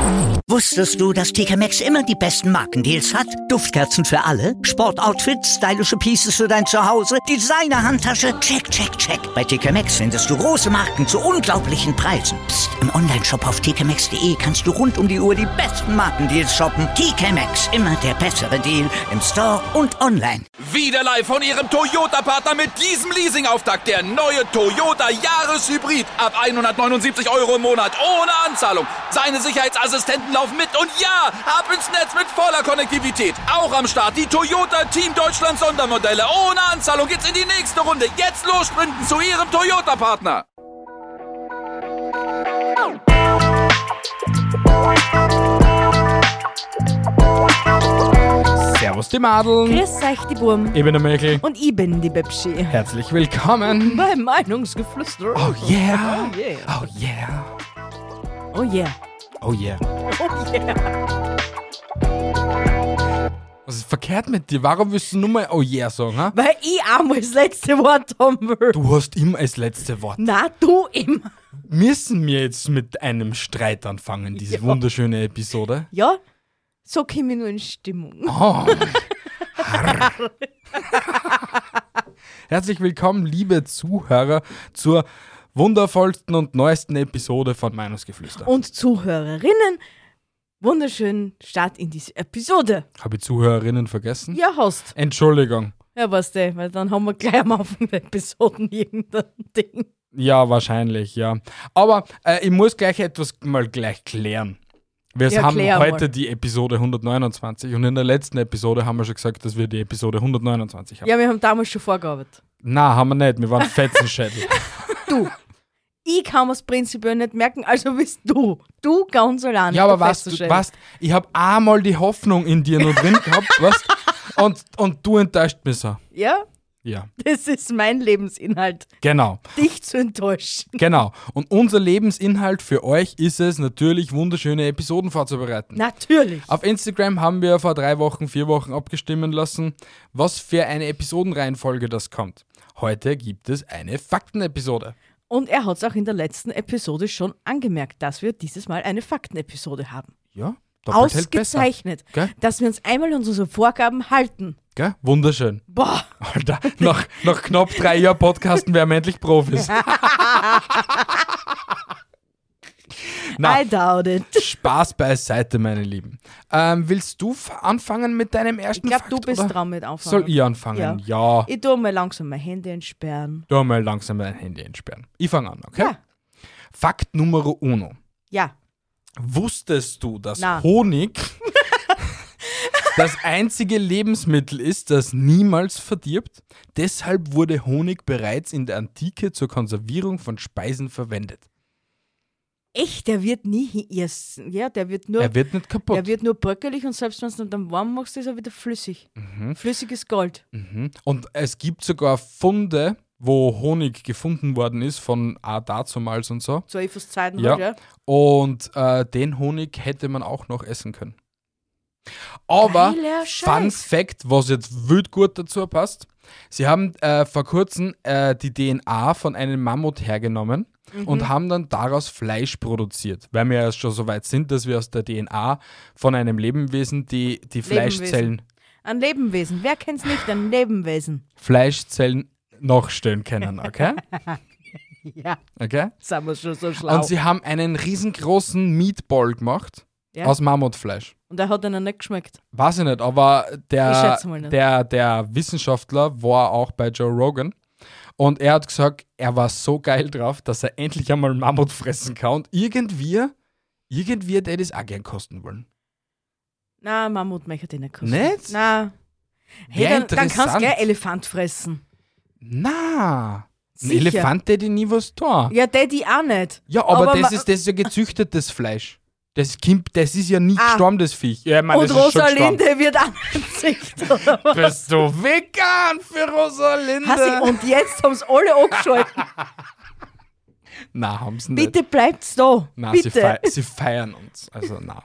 Wusstest du, dass TK Maxx immer die besten Markendeals hat? Duftkerzen für alle, Sportoutfits, stylische Pieces für dein Zuhause, Designer-Handtasche, check, check, check. Bei TK Maxx findest du große Marken zu unglaublichen Preisen. Psst. Im Onlineshop auf tkmaxx.de kannst du rund um die Uhr die besten Markendeals shoppen. TK Maxx, immer der bessere Deal im Store und online. Wieder live von Ihrem Toyota-Partner mit diesem Leasing-Auftakt. Der neue Toyota Jahreshybrid. Ab 179 € im Monat. Ohne Anzahlung. Seine Sicherheitsassistenten laufen mit. Und ja, ab ins Netz mit voller Konnektivität. Auch am Start die Toyota Team Deutschland Sondermodelle. Ohne Anzahlung geht's in die nächste Runde. Jetzt los sprinten zu Ihrem Toyota-Partner. Servus die Madeln. Grüß euch die Burm. Ich bin der Mäkel. Und ich bin die Bebschi. Herzlich willkommen. Beim Meinungsgeflüster. Oh yeah. Oh yeah. Oh yeah. Oh yeah. Oh yeah. Oh yeah. Was ist verkehrt mit dir? Warum willst du nur mal oh yeah sagen? Ha? Weil ich einmal das letzte Wort haben will. Du hast immer das letzte Wort. Na, du immer. Müssen wir jetzt mit einem Streit anfangen, diese wunderschöne Episode? Ja, so komme ich nur in Stimmung. Oh. Herzlich willkommen, liebe Zuhörer, zur wundervollsten und neuesten Episode von Meinungsgeflüster. Und Zuhörerinnen, wunderschönen Start in diese Episode. Habe ich Zuhörerinnen vergessen? Ja, hast. Entschuldigung. Ja, weißt du, weil dann haben wir gleich am Anfang der Episoden irgendein Ding. Ja, wahrscheinlich, ja. Aber ich muss gleich etwas mal gleich klären. Wir haben heute die Episode 129 und in der letzten Episode haben wir schon gesagt, dass wir die Episode 129 haben. Ja, wir haben damals schon vorgearbeitet. Na, haben wir nicht. Wir waren Fetzenschädel. Du, ich kann mir's prinzipiell nicht merken, also bist du. Du ganz allein. Ja, aber weißt du, ich habe einmal die Hoffnung in dir noch drin gehabt, weißt, und du enttäuscht mich so. Ja? Ja. Das ist mein Lebensinhalt. Genau. Dich zu enttäuschen. Genau. Und unser Lebensinhalt für euch ist es natürlich, wunderschöne Episoden vorzubereiten. Natürlich. Auf Instagram haben wir vor 3 Wochen, 4 Wochen abgestimmen lassen, was für eine Episodenreihenfolge das kommt. Heute gibt es eine Faktenepisode. Und er hat es auch in der letzten Episode schon angemerkt, dass wir dieses Mal eine Faktenepisode haben. Ja, doppelt hält besser. Ausgezeichnet, Gell? dass wir uns einmal an unsere Vorgaben halten. Gell? Wunderschön. Boah. Alter, nach knapp 3 Jahren Podcasten wären wir endlich Profis. Na, I doubt it. Spaß beiseite, meine Lieben. Willst du anfangen mit deinem ersten Ich glaube, Fakt, du bist oder? dran mit anfangen. Soll ich anfangen? Ja. Ich tue mal langsam mein Handy entsperren. Du mal langsam dein Handy entsperren. Ich fange an, okay? Ja. Fakt Nummer 1. Ja. Wusstest du, dass Na. Honig das einzige Lebensmittel ist, das niemals verdirbt? Deshalb wurde Honig bereits in der Antike zur Konservierung von Speisen verwendet. Echt, der wird nie essen. Ja, der wird nur. Er wird nicht kaputt. Der wird nur bröckelig und selbst wenn du dann warm machst, ist er wieder flüssig. Flüssiges Gold. Und es gibt sogar Funde, wo Honig gefunden worden ist, von dazumals und so. Zu Evas Zeiten Ja. halt, ja. Und den Honig hätte man auch noch essen können. Aber, Geiler Scheiß. Fun Fact, was jetzt wild gut dazu passt, sie haben vor kurzem die DNA von einem Mammut hergenommen und haben dann daraus Fleisch produziert, weil wir ja schon so weit sind, dass wir aus der DNA von einem Lebewesen die Fleischzellen Ein Lebewesen. Wer kennt's nicht? Ein Lebewesen. nachstellen können, okay? Ja, Okay? sind wir schon so schlau. Und sie haben einen riesengroßen Meatball gemacht Ja. aus Mammutfleisch. Und er hat ihnen nicht geschmeckt. Weiß ich nicht, aber Ich der, schätze mal nicht. der Wissenschaftler war auch bei Joe Rogan und er hat gesagt, er war so geil drauf, dass er endlich einmal Mammut fressen kann und irgendwie hätte das auch gern kosten wollen. Na, Mammut möchte ich nicht kosten. Nicht? Na. Hey, Wär dann kannst du interessant. gleich Elefant fressen. Na, ein Sicher. Elefant hätte nie was tun. Ja, die auch nicht. Ja, aber das ma- ist ja gezüchtetes Fleisch. Das ist ja nie gestorben, das Viech. Ja, ich mein, Und das ist schon gestorben. Rosalinde wird auch nicht gezüchtet, oder was? Bist du vegan für Rosalinde? Und jetzt haben sie alle angeschaltet. Nein, haben sie nicht. Bitte bleibt's da. Nein, Bitte. sie feiern uns. Also, nein.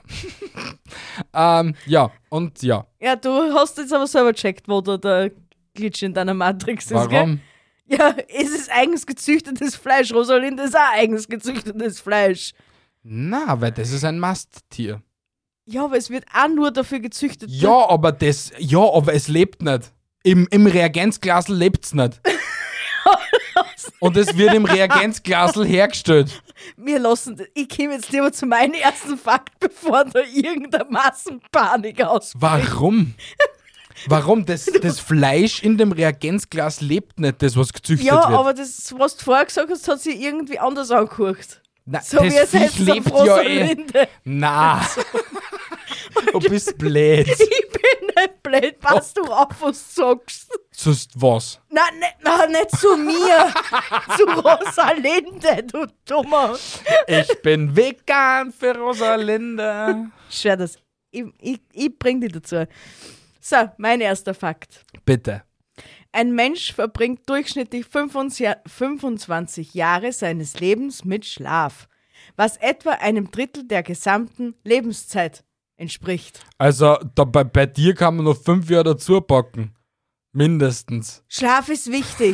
Ja, und ja. Ja, du hast jetzt aber selber gecheckt, wo da der Glitch in deiner Matrix ist, gell? Warum? Ja, es ist eigens gezüchtetes Fleisch. Rosalinde ist auch eigens gezüchtetes Fleisch. Na, weil das ist ein Masttier. Ja, aber es wird auch nur dafür gezüchtet. Ja, aber es lebt nicht. Im Reagenzglasel lebt's nicht. Und es wird im Reagenzglasel hergestellt. Ich komme jetzt lieber zu meinem ersten Fakt, bevor da irgendeine Massenpanik ausbricht. Warum? Warum? Das Fleisch in dem Reagenzglas lebt nicht, das was gezüchtet Ja, wird. aber das, was du vorher gesagt hast, hat sich irgendwie anders angehört. Na, So wie es Viech jetzt auf lebt ja Rosalinde. Na. Du bist blöd. Ich bin nicht blöd, pass du auf, was du sagst. Sonst was? Nein, nicht zu mir. Zu Rosalinde, du Dummer. Ich bin vegan für Rosalinde. Schwer das. Ich bring dich dazu. So, mein erster Fakt. Bitte. Ein Mensch verbringt durchschnittlich 25 Jahre seines Lebens mit Schlaf, was etwa einem Drittel der gesamten Lebenszeit entspricht. Also bei dir kann man noch 5 Jahre dazu packen. Mindestens. Schlaf ist wichtig.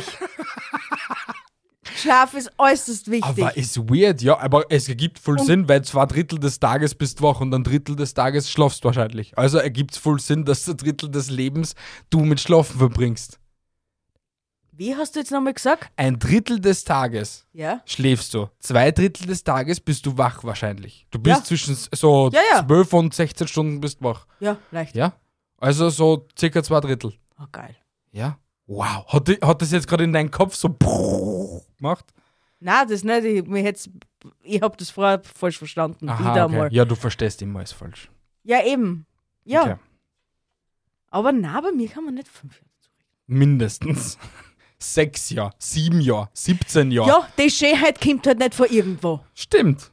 Schlaf ist äußerst wichtig. Aber ist weird, ja. Aber es ergibt voll Sinn, weil 2/3 des Tages bist wach und 1/3 des Tages schlafst wahrscheinlich. Also ergibt es voll Sinn, dass 1/3 des Lebens du mit Schlafen verbringst. Wie hast du jetzt nochmal gesagt? 1/3 des Tages Ja. schläfst du. 2/3 des Tages bist du wach wahrscheinlich. Du bist Ja. zwischen so Ja. 12 und 16 Stunden bist wach. Ja, leicht. Ja? Also so circa 2/3. Oh, geil. Ja? Wow. Hat das jetzt gerade in deinen Kopf so gemacht? Nein, das nicht. Ich hab das vorher falsch verstanden. Aha, Wieder okay. mal. Ja, du verstehst immer alles falsch. Ja, eben. Ja. Okay. Aber na, bei mir kann man nicht 5 Jahre zurück. Mindestens. 6 Jahre, 7 Jahre, 17 Jahre. Ja, die Schönheit kommt halt nicht von irgendwo. Stimmt.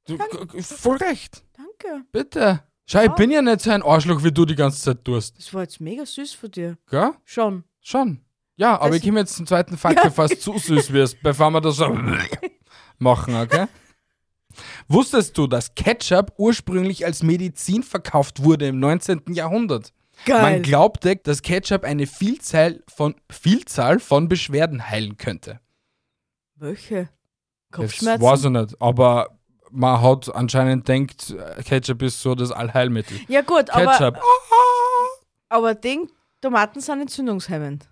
Voll recht. Danke. Bitte. Schau, ich bin ja nicht so ein Arschloch, wie du die ganze Zeit tust. Das war jetzt mega süß von dir. Gell? Schon. Schon. Ja, aber Das- ich komme jetzt zum zweiten Fakt, bevor es zu süß wirst, bevor wir das so machen, okay? Wusstest du, dass Ketchup ursprünglich als Medizin verkauft wurde im 19. Jahrhundert? Geil. Man glaubte, dass Ketchup eine Vielzahl von Beschwerden heilen könnte. Welche? Das Kopfschmerzen? weiß ich nicht, aber man hat anscheinend denkt, Ketchup ist so das Allheilmittel. Ja gut, Ketchup. aber Tomaten sind entzündungshemmend.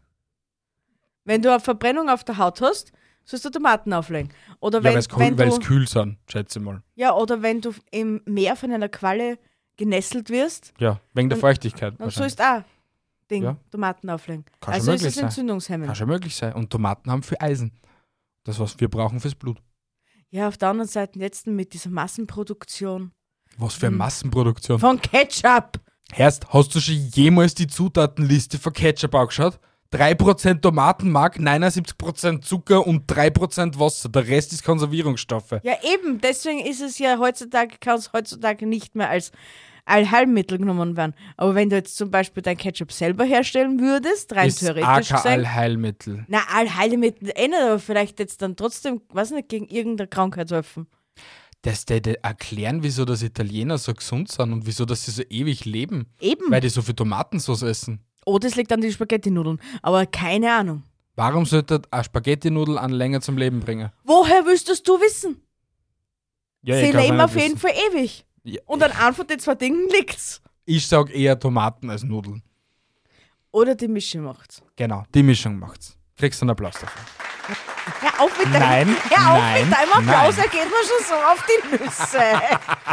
Wenn du eine Verbrennung auf der Haut hast, sollst du Tomaten auflegen. Oder Ja, wenn, weil es kühl sind, schätze ich mal. ja, oder wenn du im Meer von einer Qualle genesselt wirst, Ja, wegen der Feuchtigkeit. dann wahrscheinlich. sollst du auch Ja. Tomaten auflegen. Kann schon Also ist möglich es sein. entzündungshemmend. Kann schon möglich sein. Und Tomaten haben viel Eisen. Das, was wir brauchen fürs Blut. Ja, auf der anderen Seite jetzt mit dieser Massenproduktion Was für eine Massenproduktion. von Ketchup. Erst, hast du schon jemals die Zutatenliste für Ketchup angeschaut? 3% Tomatenmark, 79% Zucker und 3% Wasser. Der Rest ist Konservierungsstoffe. Ja, eben, deswegen ist es ja kann es heutzutage nicht mehr als Allheilmittel genommen werden. Aber wenn du jetzt zum Beispiel dein Ketchup selber herstellen würdest, rein Ist auch theoretisch kein gesehen. Allheilmittel. Na, Allheilmittel nicht, aber vielleicht jetzt dann trotzdem, weiß nicht, gegen irgendeine Krankheit helfen. Das erklären, wieso das Italiener so gesund sind und wieso dass sie so ewig leben. Eben. Weil die so viel Tomatensauce essen. Oh, das liegt an die Spaghetti-Nudeln. Aber keine Ahnung. Warum sollte eine Spaghetti-Nudel an länger zum Leben bringen? Woher willst du wissen? Ja, Sie kann's leben nicht auf jeden wissen. Fall ewig. Ja. Und an einem von den zwei Dingen liegt's. Ich sag eher Tomaten als Nudeln. Oder die Mische macht's. Genau, die Mischung macht's. Kriegst du einen Applaus dafür. Hör auf mit deinem, Nein, hör auf nein, mit deinem Applaus, nein. er geht mir schon so auf die Nüsse.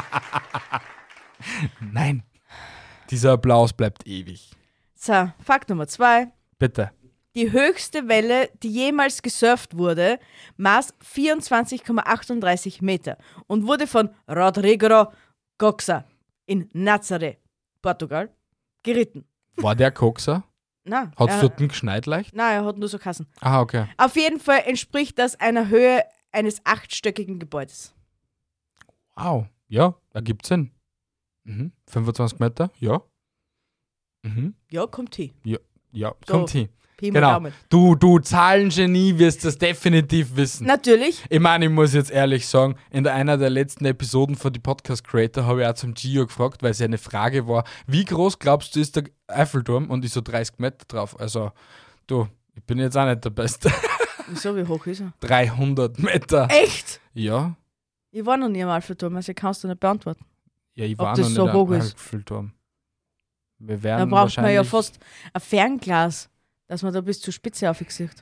Nein. Dieser Applaus bleibt ewig. So, Fakt Nummer 2. Bitte. Die höchste Welle, die jemals gesurft wurde, maß 24,38 Meter und wurde von Rodrigo Coxa in Nazaré, Portugal, geritten. War der Kokser? Nein, Hat es er, dort geschneit leicht? nein, er hat nur so Kassen. Ah, okay. Auf jeden Fall entspricht das einer Höhe eines 8-stöckigen Gebäudes. Wow. Ja, ergibt Sinn. 25 Meter? Ja. Ja, kommt hin. Ja, So. kommt hin. Pi mal Genau. Daumen. Du Zahlengenie wirst das definitiv wissen. Natürlich. Ich meine, ich muss jetzt ehrlich sagen, in einer der letzten Episoden von die Podcast Creator habe ich auch zum Gio gefragt, weil es ja eine Frage war, wie groß glaubst du ist der Eiffelturm? Und ich so 30 Meter drauf. Also, du, ich bin jetzt auch nicht der Beste. Wieso, wie hoch ist er? 300 Meter. Echt? Ja. Ich war noch nie am Eiffelturm, also ich kann es dir nicht beantworten. Ja, ich Ob war das noch so nicht hoch am ist. Eiffelturm. Wir Da werden braucht man ja wahrscheinlich- fast ein Fernglas, dass man da bis zur Spitze aufsieht.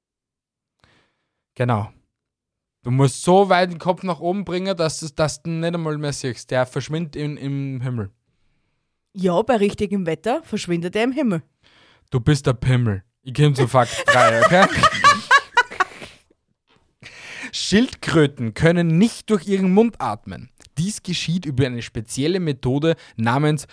Genau. Du musst so weit den Kopf nach oben bringen, dass du nicht einmal mehr siehst. Der verschwindet im Himmel. Ja, bei richtigem Wetter verschwindet er im Himmel. Du bist der Pimmel. Ich komme zu Fakt 3, okay? Schildkröten können nicht durch ihren Mund atmen. Dies geschieht über eine spezielle Methode namens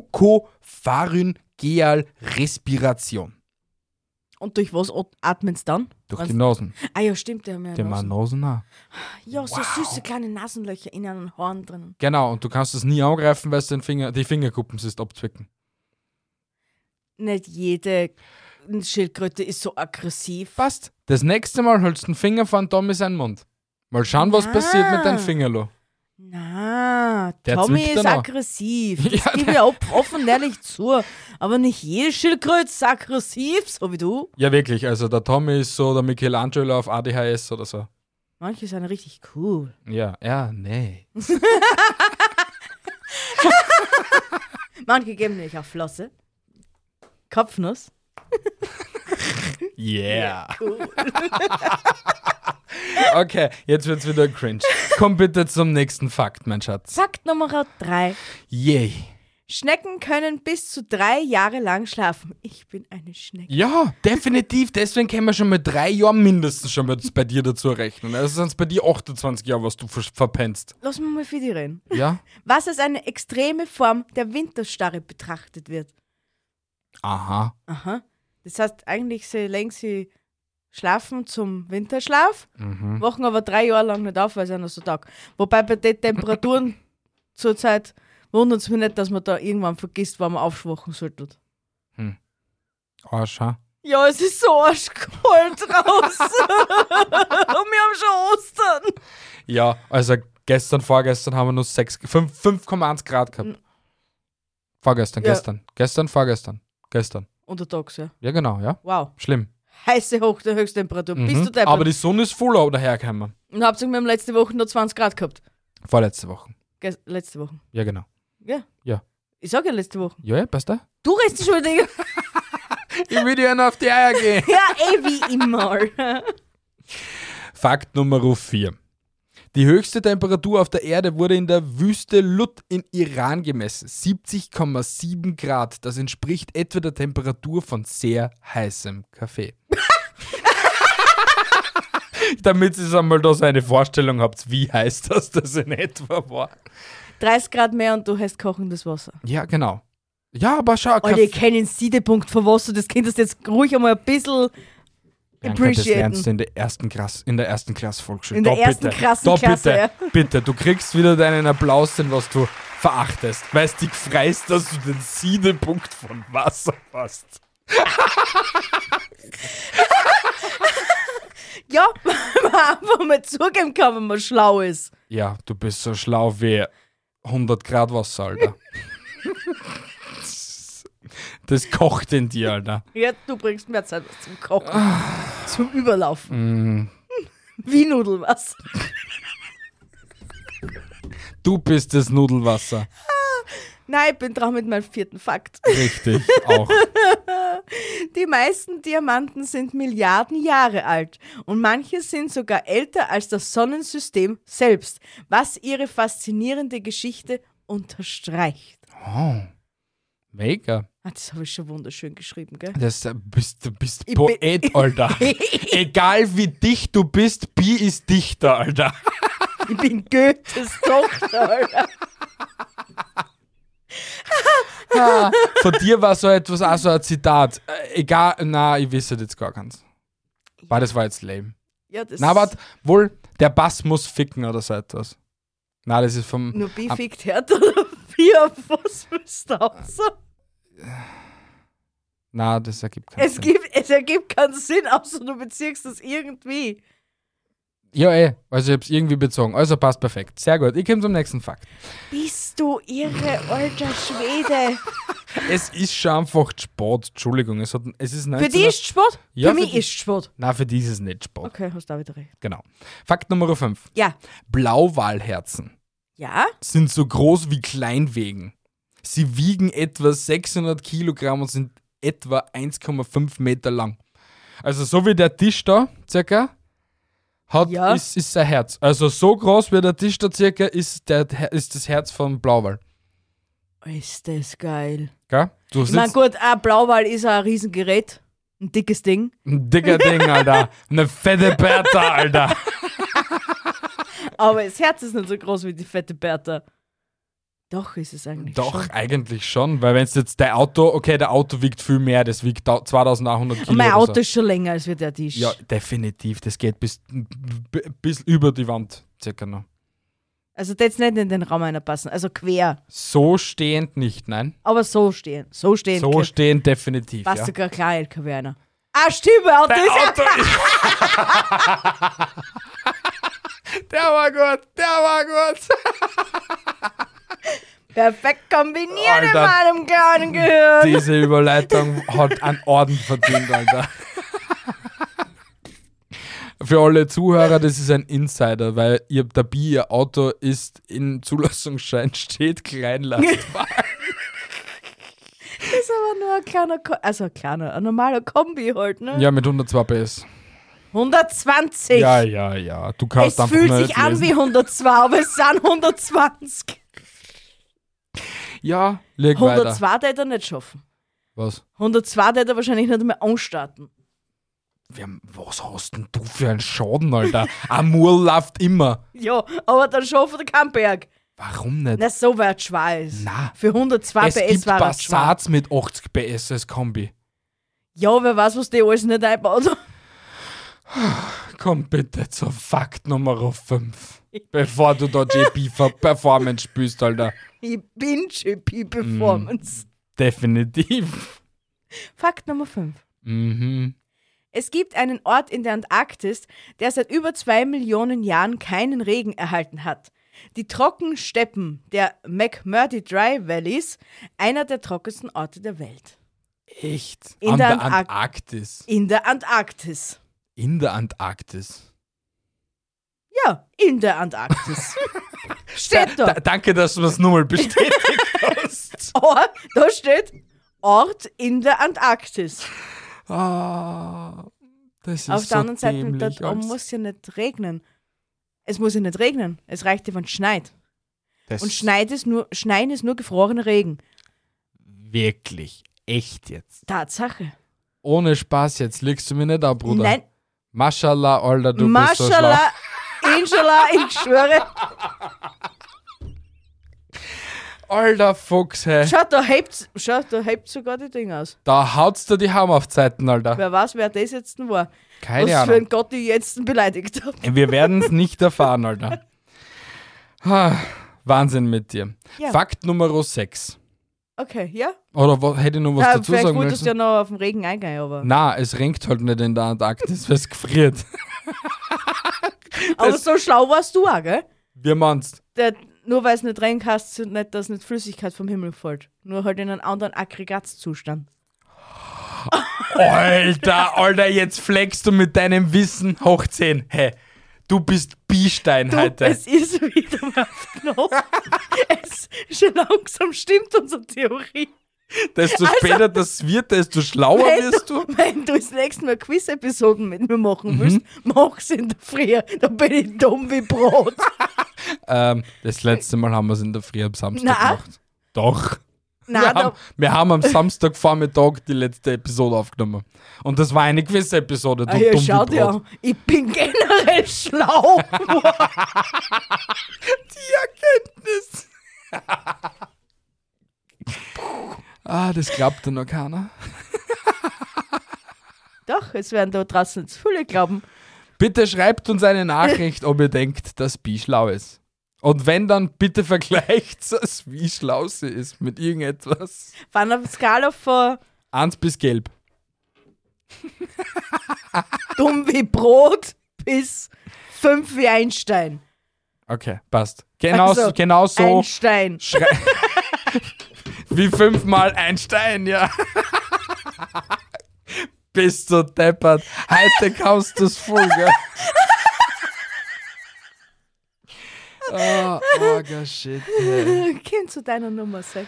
Bukopharyngealrespiration. Und durch was atmen sie dann? Durch Wenn's- die Nasen. Ah ja, stimmt, der hat ja Die Nasen. Nasen auch. Ja, so süße kleine Nasenlöcher in einem Horn drin. Genau, und du kannst es nie angreifen, weil du die Fingerkuppen siehst abzwicken. Nicht jede Schildkröte ist so aggressiv. Passt. Das nächste Mal hältst du den Finger von Tommy seinen Mund. Mal schauen, was Na. passiert mit deinem Fingerlo. Na, Der Tommy zwickt ist dann auch. aggressiv. Das Ja, gebe ich auch offen ehrlich zu. Aber nicht jede Schildkröte ist aggressiv, so wie du. Ja, wirklich. Also der Tommy ist so der Michelangelo auf ADHS oder so. Manche sind richtig cool. Ja, nee. Manche geben nämlich auch Flosse. Kopfnuss. Yeah. Okay, jetzt wird's wieder cringe. Komm bitte zum nächsten Fakt, mein Schatz. Fakt Nummer 3. Yay. Schnecken können bis zu 3 Jahre lang schlafen. Ich bin eine Schnecke. Ja, definitiv. Deswegen können wir schon mit 3 Jahren mindestens schon mal bei dir dazu rechnen. Also sind es bei dir 28 Jahre, was du verpennst. Lass mich mal für dich reden. Ja? Was als eine extreme Form der Winterstarre betrachtet wird. Aha. Aha. Das heißt, eigentlich legen sie schlafen zum Winterschlaf, wachen aber 3 Jahre lang nicht auf, weil es einer so tag. Wobei bei den Temperaturen zurzeit wundert es mich nicht, dass man da irgendwann vergisst, wann man aufschwachen sollte. Arsch, ha? Ja, es ist so arschkalt draußen. Und wir haben schon Ostern. Ja, also vorgestern haben wir nur 5,1 Grad gehabt. Vorgestern, Ja. vorgestern. Untertags, ja. Ja, genau, ja. Wow. Schlimm. Heiße Höchsttemperatur. Bist du deppert? Aber die Sonne ist voll dahergekommen. Und hauptsächlich, wir haben letzte Woche nur 20 Grad gehabt. Vorletzte Woche. Letzte Woche. Ja, genau. Ja. Ja. Ich sag ja letzte Woche. Ja, passt da? Du redest schon wieder. Ich will dir auf die Eier gehen. Ja, wie immer. Fakt Nummer 4. Die höchste Temperatur auf der Erde wurde in der Wüste Lut in Iran gemessen. 70,7 Grad. Das entspricht etwa der Temperatur von sehr heißem Kaffee. Damit ihr einmal da so eine Vorstellung habt, wie heiß das in etwa war. 30 Grad mehr und du hast kochendes Wasser. Ja, genau. Ja, aber schau, Alter, ich kenne den Siedepunkt von Wasser, das könntest du jetzt ruhig einmal ein bisschen Bianca, das appreciaten. lernst du in der ersten Klasse Volksschule. In der Da ersten bitte, Klassenklasse, da ja. bitte, du kriegst wieder deinen Applaus, den was du verachtest, weil es dich freust, dass du den Siedepunkt von Wasser hast. Ja, wenn man einfach mal zugeben kann, wenn man schlau ist. Ja, du bist so schlau wie 100 Grad Wasser, Alter. Das kocht in dir, Alter. Ja, du bringst mehr Zeit was zum Kochen. Zum Überlaufen. Wie Nudelwasser. Du bist das Nudelwasser. Nein, ich bin dran mit meinem 4. Fakt. Richtig, auch. Die meisten Diamanten sind Milliarden Jahre alt und manche sind sogar älter als das Sonnensystem selbst, was ihre faszinierende Geschichte unterstreicht. Oh, mega. Ah, das habe ich schon wunderschön geschrieben, gell? Du bist Ich Poet, Alter. Egal wie dicht du bist, Bi ist dichter, Alter. Ich bin Goethes Tochter, Alter. Von dir war so etwas, auch so ein Zitat. Egal, ich weiß jetzt gar keins. Weil das war jetzt lame. Ja, das Na, warte, wohl, der Bass muss ficken oder so etwas. Na, das ist vom. nur Bi fickt Herd oder Bi auf was willst du raus? Na, das ergibt keinen Sinn. Es ergibt keinen Sinn, außer du beziehst das irgendwie. Ja, also ich hab's irgendwie bezogen. Also passt perfekt. Sehr gut. Ich komme zum nächsten Fakt. Bist du irre, alter Schwede? Es ist schon einfach Sport, Entschuldigung. Es ist Für die ist Sport? Ja, für mich für die- ist Sport. Nein, für die ist es nicht Sport. Okay, hast du auch wieder recht. Genau. Fakt Nummer 5. Ja. Blauwalherzen Ja? sind so groß wie Kleinwegen. Sie wiegen etwa 600 Kilogramm und sind etwa 1,5 Meter lang. Also so wie der Tisch da, circa, Ja. ist sein Herz. Also so groß wie der Tisch da circa ist das Herz vom Blauwal. Ist das geil. Gell? Du Ich meine, sitzt gut, ein Blauwal ist ein Riesengerät. Ein dickes Ding. ein dicker Ding, Alter. Eine fette Bertha, Alter. Aber das Herz ist nicht so groß wie die fette Bertha. Doch, ist es eigentlich Doch, schon. eigentlich schon, weil wenn es jetzt der Auto wiegt viel mehr, das wiegt 2800 Kilo. Und mein oder Auto so. ist schon länger als wie der Tisch. Ja, definitiv. Das geht bis über die Wand, circa noch. Also das jetzt nicht in den Raum reinpassen. Also quer. So stehend nicht, nein. Aber so stehen. So stehen. So stehend definitiv, Passt ja. sogar klar LKW einer. Ah, stimmt, mein Auto ist... Auto ist... Der war gut. Perfekt kombiniert in Alter. meinem kleinen Gehirn. Diese Überleitung hat einen Orden verdient, Alter. Für alle Zuhörer, das ist ein Insider, weil ihr Auto ist in Zulassungsschein steht Kleinlastwagen. Das ist aber nur ein kleiner, ein normaler Kombi halt, ne? Ja, mit 102 PS. 120. Ja. Du kannst Es einfach fühlt nur sich nicht an lesen. wie 102, aber es sind 120. Ja, leg weiter. 102 hätte er nicht schaffen. Was? 102 hätte er wahrscheinlich nicht mehr anstarten. Was hast denn du für einen Schaden, Alter? Amur läuft immer. Ja, aber dann schaffen der keinen Berg. Warum nicht? Na, so weit schwer ist. Na. Für 102 Es PS gibt war er schwer. Passats mit 80 PS als Kombi. Ja, wer weiß, was die alles nicht einbaut. Komm bitte zur Fakt Nummer 5. Bevor du da JP Performance spielst, Alter. Ich bin JP Performance. Definitiv. Fakt Nummer 5. Mhm. Es gibt einen Ort in der Antarktis, der seit über 2 Millionen Jahren keinen Regen erhalten hat. Die Trockensteppen der McMurdo Dry Valleys, einer der trockensten Orte der Welt. Echt? In An der der Antarktis. In der Antarktis. In der Antarktis. Ja, in der Antarktis. Steht da. Danke, dass du das nochmal bestätigt hast. Da steht Ort in der Antarktis. Ah, das ist Auf so der anderen Seite, dämlich, da als- muss ja nicht regnen. Es muss ja nicht regnen. Es reicht ja, wenn es schneit. das Und Schneien ist nur gefrorener Regen. wirklich, echt jetzt. Tatsache. Ohne Spaß jetzt, legst du mir nicht ab, Bruder. Nein, Mashallah, Alter, du bist so schlau. Mashallah, Inshallah, ich schwöre. Alter Fuchs, hey. Schau, da hebt sogar die Dinge aus. Da haut's dir die Haum auf Zeiten, Alter. Wer weiß, wer das jetzt denn war. Keine Was für Ahnung. ein Gott ich jetzt beleidigt habe. Wir werden es nicht erfahren, Alter. Wahnsinn mit dir. Ja. Fakt Nummer 6. Okay, ja? Oder hätte ich noch was Ja, dazu vielleicht sagen wolltest müssen? du ja noch auf den Regen eingehen, aber. Na, es regnet halt nicht in der Antarktis, weil es gefriert. Aber so schlau warst du auch, gell? Wie meinst Nur weil es nicht regnet, heißt es nicht, dass nicht Flüssigkeit vom Himmel fällt. Nur halt in einem anderen Aggregatzustand. Alter, jetzt flexst du mit deinem Wissen hoch 10. Hey, du bist Biestein heute. Es ist wieder mal auf Knopf. Es schon langsam stimmt unsere Theorie. Desto später das wird, desto schlauer wirst du. Wenn du das nächste Mal Quiz-Episoden mit mir machen willst, mach's in der Früh. Da bin ich dumm wie Brot. Das letzte Mal haben wir es in der Früh am Samstag Na? gemacht. Doch. Nein, Wir haben am Samstagvormittag die letzte Episode aufgenommen. Und das war eine Quiz-Episode. Du ja, dumm schau wie dir Brot. an. Ich bin generell schlau. Erkenntnis. Das glaubt dir noch keiner. Doch, es werden da draußen zu viele glauben. Bitte schreibt uns eine Nachricht, ob ihr denkt, dass Bi schlau ist. Und wenn, dann bitte vergleicht es, wie schlau sie ist mit irgendetwas. Von einer Skala von 1 bis gelb. dumm wie Brot bis 5 wie Einstein. Okay, passt. Genau so. Einstein. Wie 5-mal Einstein, ja. Bist du deppert. Heute kaufst du's voll, gell? Oh, shit. Komm zu deiner Nummer 6.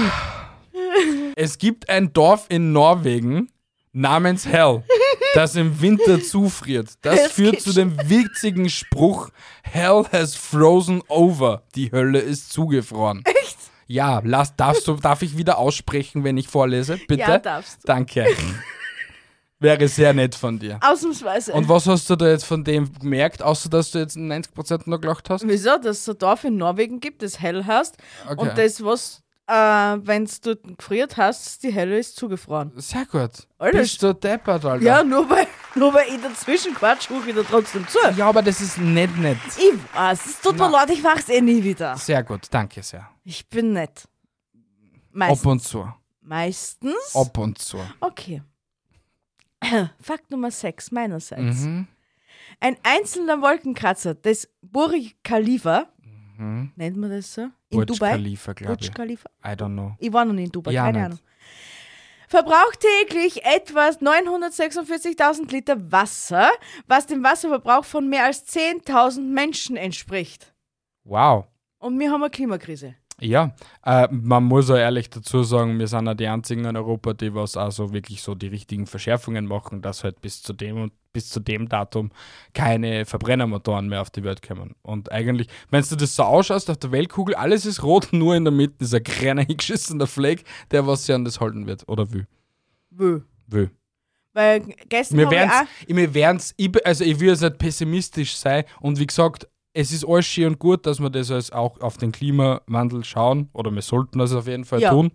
Es gibt ein Dorf in Norwegen namens Hell, das im Winter zufriert. Das führt zu dem witzigen Spruch: Hell has frozen over. Die Hölle ist zugefroren. Echt? Ja, darf ich wieder aussprechen, wenn ich vorlese? Bitte? Ja, darfst du. Danke. Wäre sehr nett von dir. Ausnahmsweise. Und was hast du da jetzt von dem gemerkt, außer dass du jetzt 90% noch gelacht hast? Wieso? Dass es ein Dorf in Norwegen gibt, das Hell heißt. Okay. Und das, was, wenn es dort gefriert hast, die Helle ist zugefroren. Sehr gut. Alter, Bist du deppert, Alter. Ja, nur weil ich dazwischen quatsch, rufe ich da trotzdem zu. Ja, aber das ist nicht nett. Ich weiß, es tut mir leid, ich mach's eh nie wieder. Sehr gut, danke sehr. Ich bin nett. Ab und zu. Meistens? Ab und zu. Okay. Fakt Nummer 6 meinerseits. Mhm. Ein einzelner Wolkenkratzer des Burj Khalifa, nennt man das so? In Burj Dubai? Khalifa, glaube Burj ich. Khalifa? I don't know. Ich war noch nie in Dubai, Ja, keine nicht. Ahnung. Verbraucht täglich etwa 946.000 Liter Wasser, was dem Wasserverbrauch von mehr als 10.000 Menschen entspricht. Wow. Und wir haben eine Klimakrise. Ja, man muss auch ehrlich dazu sagen, wir sind auch die einzigen in Europa, die was also wirklich so die richtigen Verschärfungen machen, dass halt bis zu dem Datum keine Verbrennermotoren mehr auf die Welt kommen. Und eigentlich, wenn du das so ausschaust auf der Weltkugel, alles ist rot, nur in der Mitte ist ein kleiner hingeschissener Fleck, der was sich an das halten wird oder will. Will. Weil gestern habe ich Ich will jetzt nicht pessimistisch sein und wie gesagt, es ist alles schön und gut, dass wir das als auch auf den Klimawandel schauen, oder wir sollten das auf jeden Fall tun.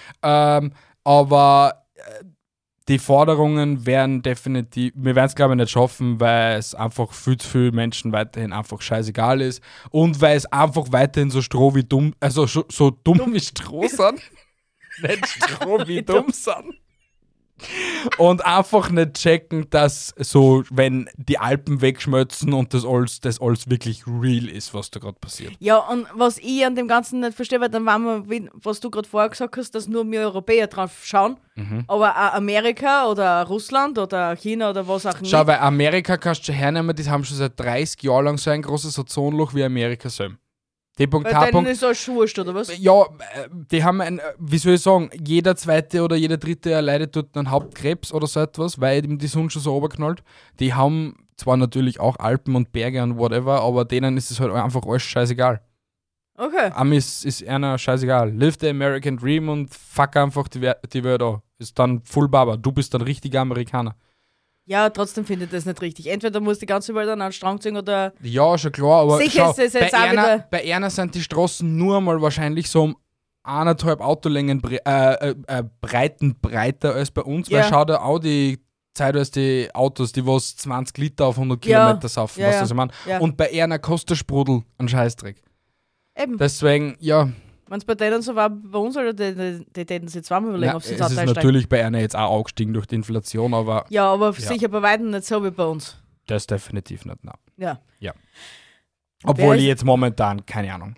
Aber die Forderungen werden definitiv, wir werden es glaube ich nicht schaffen, weil es einfach viel zu vielen Menschen weiterhin einfach scheißegal ist und weil es einfach weiterhin so Stroh wie dumm, also so dumm wie Stroh sind, nicht Stroh wie dumm sind. Und einfach nicht checken, dass so, wenn die Alpen wegschmelzen und das alles wirklich real ist, was da gerade passiert. Ja, und was ich an dem Ganzen nicht verstehe, weil dann waren wir, was du gerade vorher gesagt hast, dass nur wir Europäer drauf schauen, aber auch Amerika oder Russland oder China oder was auch immer. Schau, weil Amerika kannst du schon hernehmen, die haben schon seit 30 Jahren lang so ein großes Ozonloch wie Amerika selbst. D-Punkt, Weil H-Punkt. denen ist alles wurscht, oder was? Ja, die haben wie soll ich sagen, jeder zweite oder jeder dritte erleidet dort einen Hauptkrebs oder so etwas, weil eben die Sonne schon so runterknallt. Die haben zwar natürlich auch Alpen und Berge und whatever, aber denen ist es halt einfach alles scheißegal. Okay. Amis ist einer scheißegal. Live the American Dream und fuck einfach die Welt an. Ist dann full Baba. Du bist ein richtiger Amerikaner. Ja, trotzdem finde ich das nicht richtig. Entweder muss die ganze Welt an einen Strang ziehen oder... Ja, schon klar, aber Sicher schau, ist es jetzt auch wieder... bei einer sind die Straßen nur mal wahrscheinlich so um 1,5 Autolängen breiter als bei uns, Ja. weil schau da auch die Zeit als die Autos, die was 20 Liter auf 100 Ja. Kilometer saufen, Ja, was ja. das ich meine. Ja. Und bei einer kostet der Sprudel ein Scheißdreck. Eben, Deswegen, ja, wenn es bei denen so war, bei uns, oder die täten sich zweimal überlegen, na, ob sie es ins ist Auto einsteigen. natürlich bei einer jetzt auch angestiegen durch die Inflation, aber Ja, aber Ja. sicher bei weitem nicht so wie bei uns. das definitiv nicht, nein. Ja. Obwohl Wer ich ist- jetzt momentan, keine Ahnung.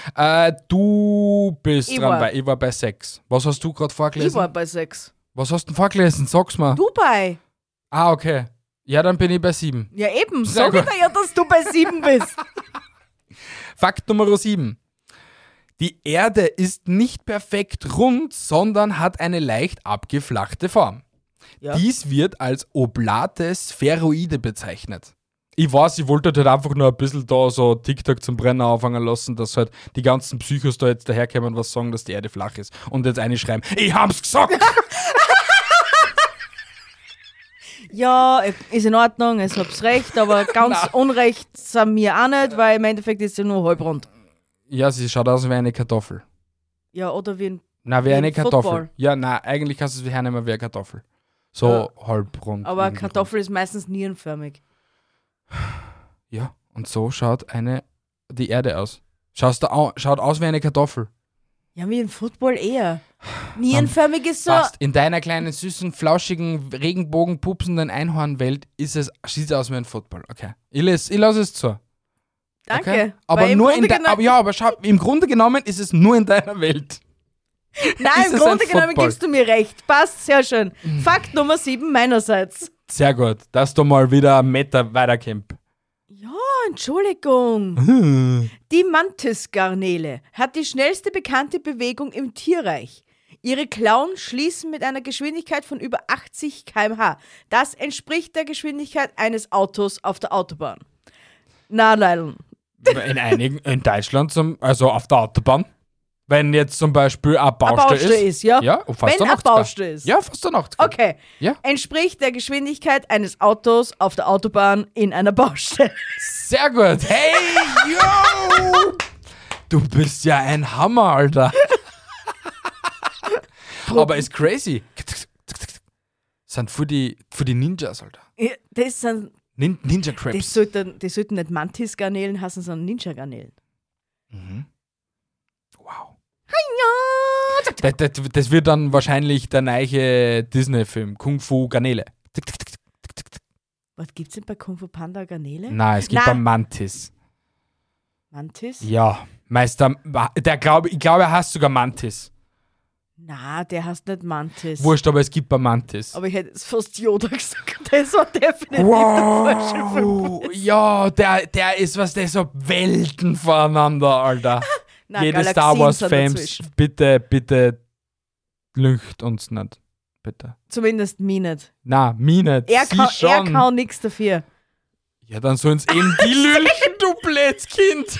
Du bist Ich dran, war- weil ich war bei 6. Was hast du gerade Ich vorgelesen? war bei 6. Was hast du denn vorgelesen? Sag's mal. Dubai. Ah, okay. Ja, dann bin ich bei 7. Ja, eben. Sehr Sag ich gut. dir ja, dass du bei 7 bist. Fakt Nummer 7. Die Erde ist nicht perfekt rund, sondern hat eine leicht abgeflachte Form. Ja. Dies wird als oblate Spheroide bezeichnet. Ich weiß, ich wollte halt einfach nur ein bisschen da so TikTok zum Brennen anfangen lassen, dass halt die ganzen Psychos da jetzt daherkommen und was sagen, dass die Erde flach ist. Und jetzt eine schreiben, ich hab's gesagt! Ja, ist in Ordnung, es hab's recht, aber ganz unrecht sind wir auch nicht, weil im Endeffekt ist sie nur halbrund. Ja, sie schaut aus wie eine Kartoffel. Ja, oder wie ein... Na, wie Wie eine ein Kartoffel. Football. Ja, na, eigentlich kannst du es hernehmen wie eine Kartoffel. So halbrund. Aber irgendwie Kartoffel ist meistens nierenförmig. rund. Ja, und so schaut die Erde aus. Schaut aus wie eine Kartoffel. Ja, wie ein Football eher. Nierenförmig ist so... Passt. In deiner kleinen, süßen, flauschigen, Regenbogen-pupsenden Einhornwelt sieht es aus wie ein Football. Okay. Ich lasse es zu. Danke. Okay? Aber Weil im nur Grunde aber schau, im Grunde genommen ist es nur in deiner Welt. Nein, Ist im es ein Grunde genommen Football? gibst du mir recht. Passt, sehr schön. Fakt Nummer 7 meinerseits. Sehr gut, dass du mal wieder einen Meter weiterkämpft. Ja, Entschuldigung. Die Mantisgarnele hat die schnellste bekannte Bewegung im Tierreich. Ihre Klauen schließen mit einer Geschwindigkeit von über 80 km/h. Das entspricht der Geschwindigkeit eines Autos auf der Autobahn. Na, Leilon. In Deutschland, also auf der Autobahn, wenn jetzt zum Beispiel eine Baustelle ist. Ja. Ja, und fast Wenn der eine 80er. Baustelle ist. Ja, fast der 80er. Okay. Ja. Entspricht der Geschwindigkeit eines Autos auf der Autobahn in einer Baustelle. Sehr gut. Hey, yo! Du bist ja ein Hammer, Alter. Aber ist crazy. Sind für die Ninjas, Alter. Ja, das sind, Ninja das Crabs. sollten nicht Mantis-Garnelen heißen, sondern Ninja-Garnelen. Wow. Das wird dann wahrscheinlich der neue Disney-Film, Kung Fu Garnele. Was gibt's denn bei Kung Fu Panda Garnele? Nein, es gibt Na. einen Mantis. Mantis? Ja, Meister, ich glaube, er heißt sogar Mantis. Na, der heißt nicht Mantis. Wurscht, aber es gibt einen Mantis. Aber ich hätte es fast Yoda gesagt. Das war definitiv der falsche Film. Wow, ja, der ist was, der so Welten voneinander, Alter. Nein, Jede Galaxien Star Wars sind Fans, dazwischen. bitte lügt uns nicht. Bitte. Zumindest mich nicht. Na, mich nicht. Er Sie kann schon. nichts dafür. Ja, dann sollen es eben die lügen, du Blödskind.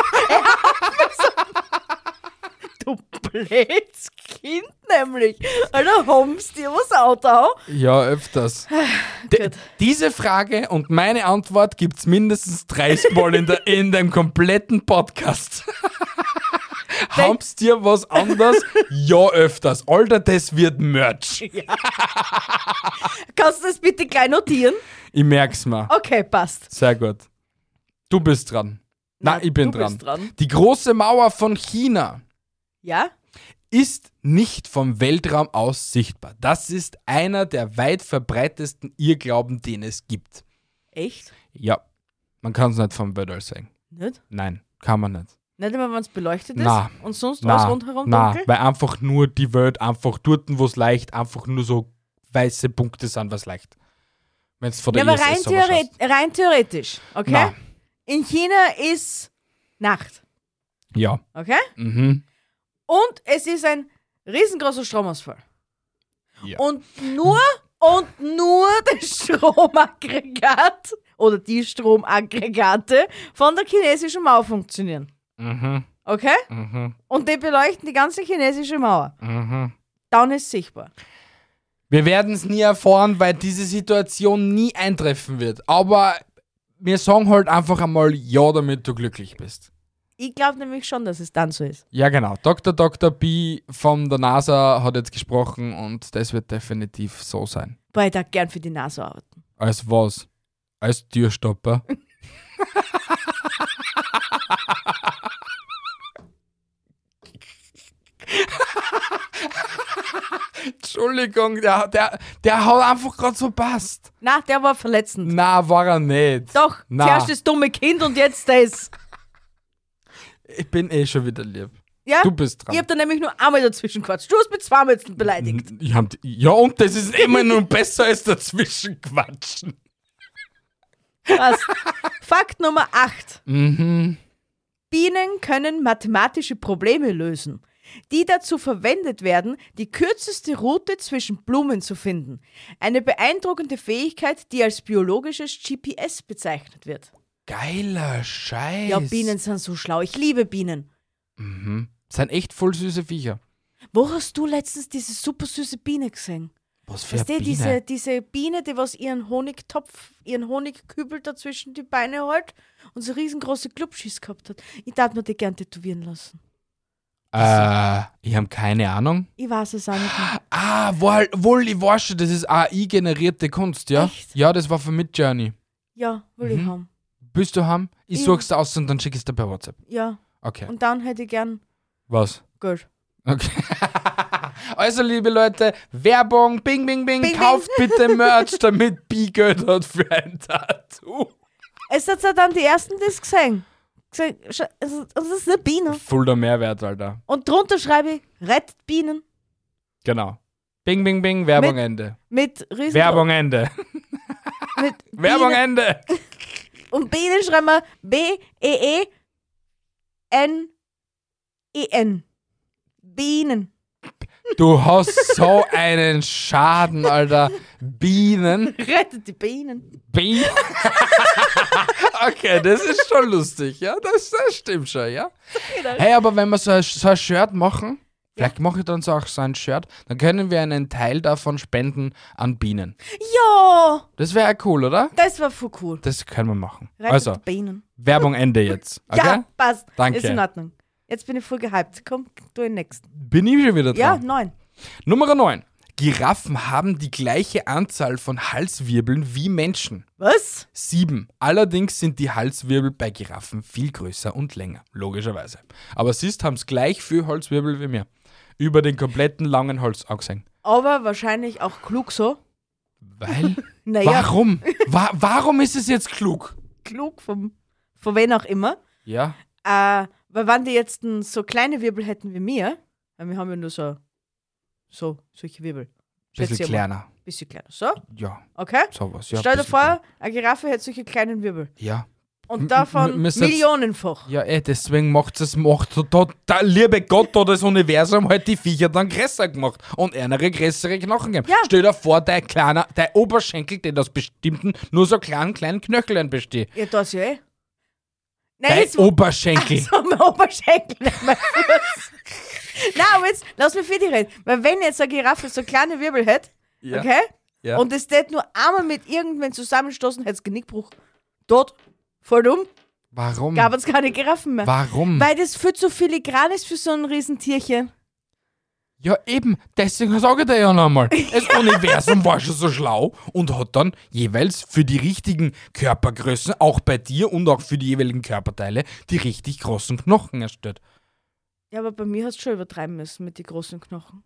Du blödes Kind nämlich. Alter, haben's dir was Auto? Ja, öfters. Gut. Diese Frage und meine Antwort gibt's mindestens 30 Mal in dem kompletten Podcast. Haben's dir was anderes? Ja, öfters. Alter, das wird Merch. Kannst du das bitte gleich notieren? Ich merk's mir. Okay, passt. Sehr gut. Du bist dran. Nein, ich bin du dran. bist dran. Die große Mauer von China Ja? ist nicht vom Weltraum aus sichtbar. Das ist einer der weit verbreitetsten Irrglauben, den es gibt. Echt? Ja, man kann es nicht vom Weltall sehen. Nicht? Nein, kann man nicht. Nicht immer, wenn es beleuchtet ist? Na. Und sonst alles Na, rundherum na, dunkel? weil einfach nur die Welt, einfach dort, wo es leicht, einfach nur so weiße Punkte sind, was leicht. Wenn es von Ja, der aber ISS sowas schaust. rein theoretisch, okay? Na. In China ist Nacht, Ja. okay? Mhm. Und es ist ein riesengroßer Stromausfall. Ja. Und nur das Stromaggregat oder die Stromaggregate von der chinesischen Mauer funktionieren. Mhm. Okay? Mhm. Und die beleuchten die ganze chinesische Mauer. Mhm. Dann ist sichtbar. Wir werden es nie erfahren, weil diese Situation nie eintreffen wird. Aber wir sagen halt einfach einmal ja, damit du glücklich bist. Ich glaube nämlich schon, dass es dann so ist. Ja, genau. Dr. B von der NASA hat jetzt gesprochen und das wird definitiv so sein. Boah, ich darf gern für die NASA arbeiten. Als was? Als Türstopper? Entschuldigung, der hat einfach gerade so passt. Na, der war verletzend. Na, war er nicht. Doch, Na. zuerst das dumme Kind und jetzt das. Ich bin eh schon wieder lieb. Ja? Du bist dran. Ich hab da nämlich nur einmal dazwischen gequatscht. Du hast mich zweimal jetzt beleidigt. Ja, und das ist immer nur besser als dazwischen quatschen. Was? Fakt Nummer 8. Mhm. Bienen können mathematische Probleme lösen, die dazu verwendet werden, die kürzeste Route zwischen Blumen zu finden. Eine beeindruckende Fähigkeit, die als biologisches GPS bezeichnet wird. Geiler Scheiß. Ja, Bienen sind so schlau. Ich liebe Bienen. Sind echt voll süße Viecher. Wo hast du letztens diese super süße Biene gesehen? Was für Weißt eine du, Biene? diese Biene, die was ihren Honigtopf, ihren Honigkübel dazwischen die Beine hält und so riesengroße Klubschis gehabt hat. Ich darf mir die gern tätowieren lassen. Ich habe keine Ahnung. Ich weiß es auch nicht mehr. Wohl, ich weiß schon, das ist AI-generierte Kunst, ja? Echt? Ja, das war für Midjourney. Ja, will ich haben. Bist du haben? Ich Ja. such's aus und dann schick es dir per WhatsApp. Ja, Okay. und dann hätte ich gern Was? Geld. Okay. Also, liebe Leute, Werbung, bing, bing, bing, Bing, kauft bitte Merch, damit B Geld hat für ein Tattoo. Es hat ja dann die ersten das gesehen. gesagt, das ist eine Biene. Voll der Mehrwert, Alter. Und drunter schreibe ich, rettet Bienen. Genau. Bing, bing, bing, Werbung Mit- Ende. Mit riesen... Werbung Ende. Mit Werbung Bienen. Ende. Und Bienen schreiben wir B-E-E-N-E-N. Bienen. Du hast so einen Schaden, Alter. Bienen. Rettet die Bienen. Bienen. Okay, das ist schon lustig, ja? Das stimmt schon, ja? Hey, aber wenn wir so ein Shirt machen, vielleicht mache ich dann so auch so ein Shirt, dann können wir einen Teil davon spenden an Bienen. Ja, Das wäre cool, oder? das war voll cool. Das können wir machen. Rettet Also, die Bienen. Werbung Ende jetzt. Okay? Ja, passt. Danke. Ist in Ordnung. Jetzt bin ich voll gehypt. Komm, du den nächsten. Bin ich schon wieder dran? Ja, 9. Nummer 9. Giraffen haben die gleiche Anzahl von Halswirbeln wie Menschen. Was? 7. Allerdings sind die Halswirbel bei Giraffen viel größer und länger. Logischerweise. Aber siehst, haben es gleich viel Halswirbel wie mir. Über den kompletten langen Hals angesehen. Aber wahrscheinlich auch klug so. Weil? Naja, Warum? Warum ist es jetzt klug? klug von wen auch immer. Ja. Weil wenn die jetzt so kleine Wirbel hätten wie mir, weil wir haben ja nur solche Wirbel. Schätze Bisschen ich mal. kleiner. Bisschen kleiner. So, Ja, okay? sowas. Ja, Stell dir bisschen vor, kleiner. eine Giraffe hätte solche kleinen Wirbel. Ja. Und davon müssen jetzt- millionenfach. Ja, deswegen macht der liebe Gott oder das Universum halt die Viecher dann größer gemacht und eine größere Knochen gegeben. Ja. Stell dir vor, dein Oberschenkel, der aus bestimmten, nur so kleinen Knöcheln besteht. Ja, das ja eh. Nein, Dein jetzt Oberschenkel. so mein Oberschenkel, nicht mein Fuß. Nein, aber jetzt lass mich für dich reden. Weil wenn jetzt eine Giraffe so kleine Wirbel hätte, Ja. okay? Ja. Und es tät nur einmal mit irgendwen zusammenstoßen, hätte es Genickbruch. Tot. Voll dumm. Warum? Gab es keine Giraffen mehr. Warum? Weil das viel zu filigran ist für so ein Riesentierchen. Ja, eben. Deswegen sage ich dir ja nochmal. Das Universum war schon so schlau und hat dann jeweils für die richtigen Körpergrößen, auch bei dir und auch für die jeweiligen Körperteile, die richtig großen Knochen erstellt. Ja, aber bei mir hast du schon übertreiben müssen mit den großen Knochen.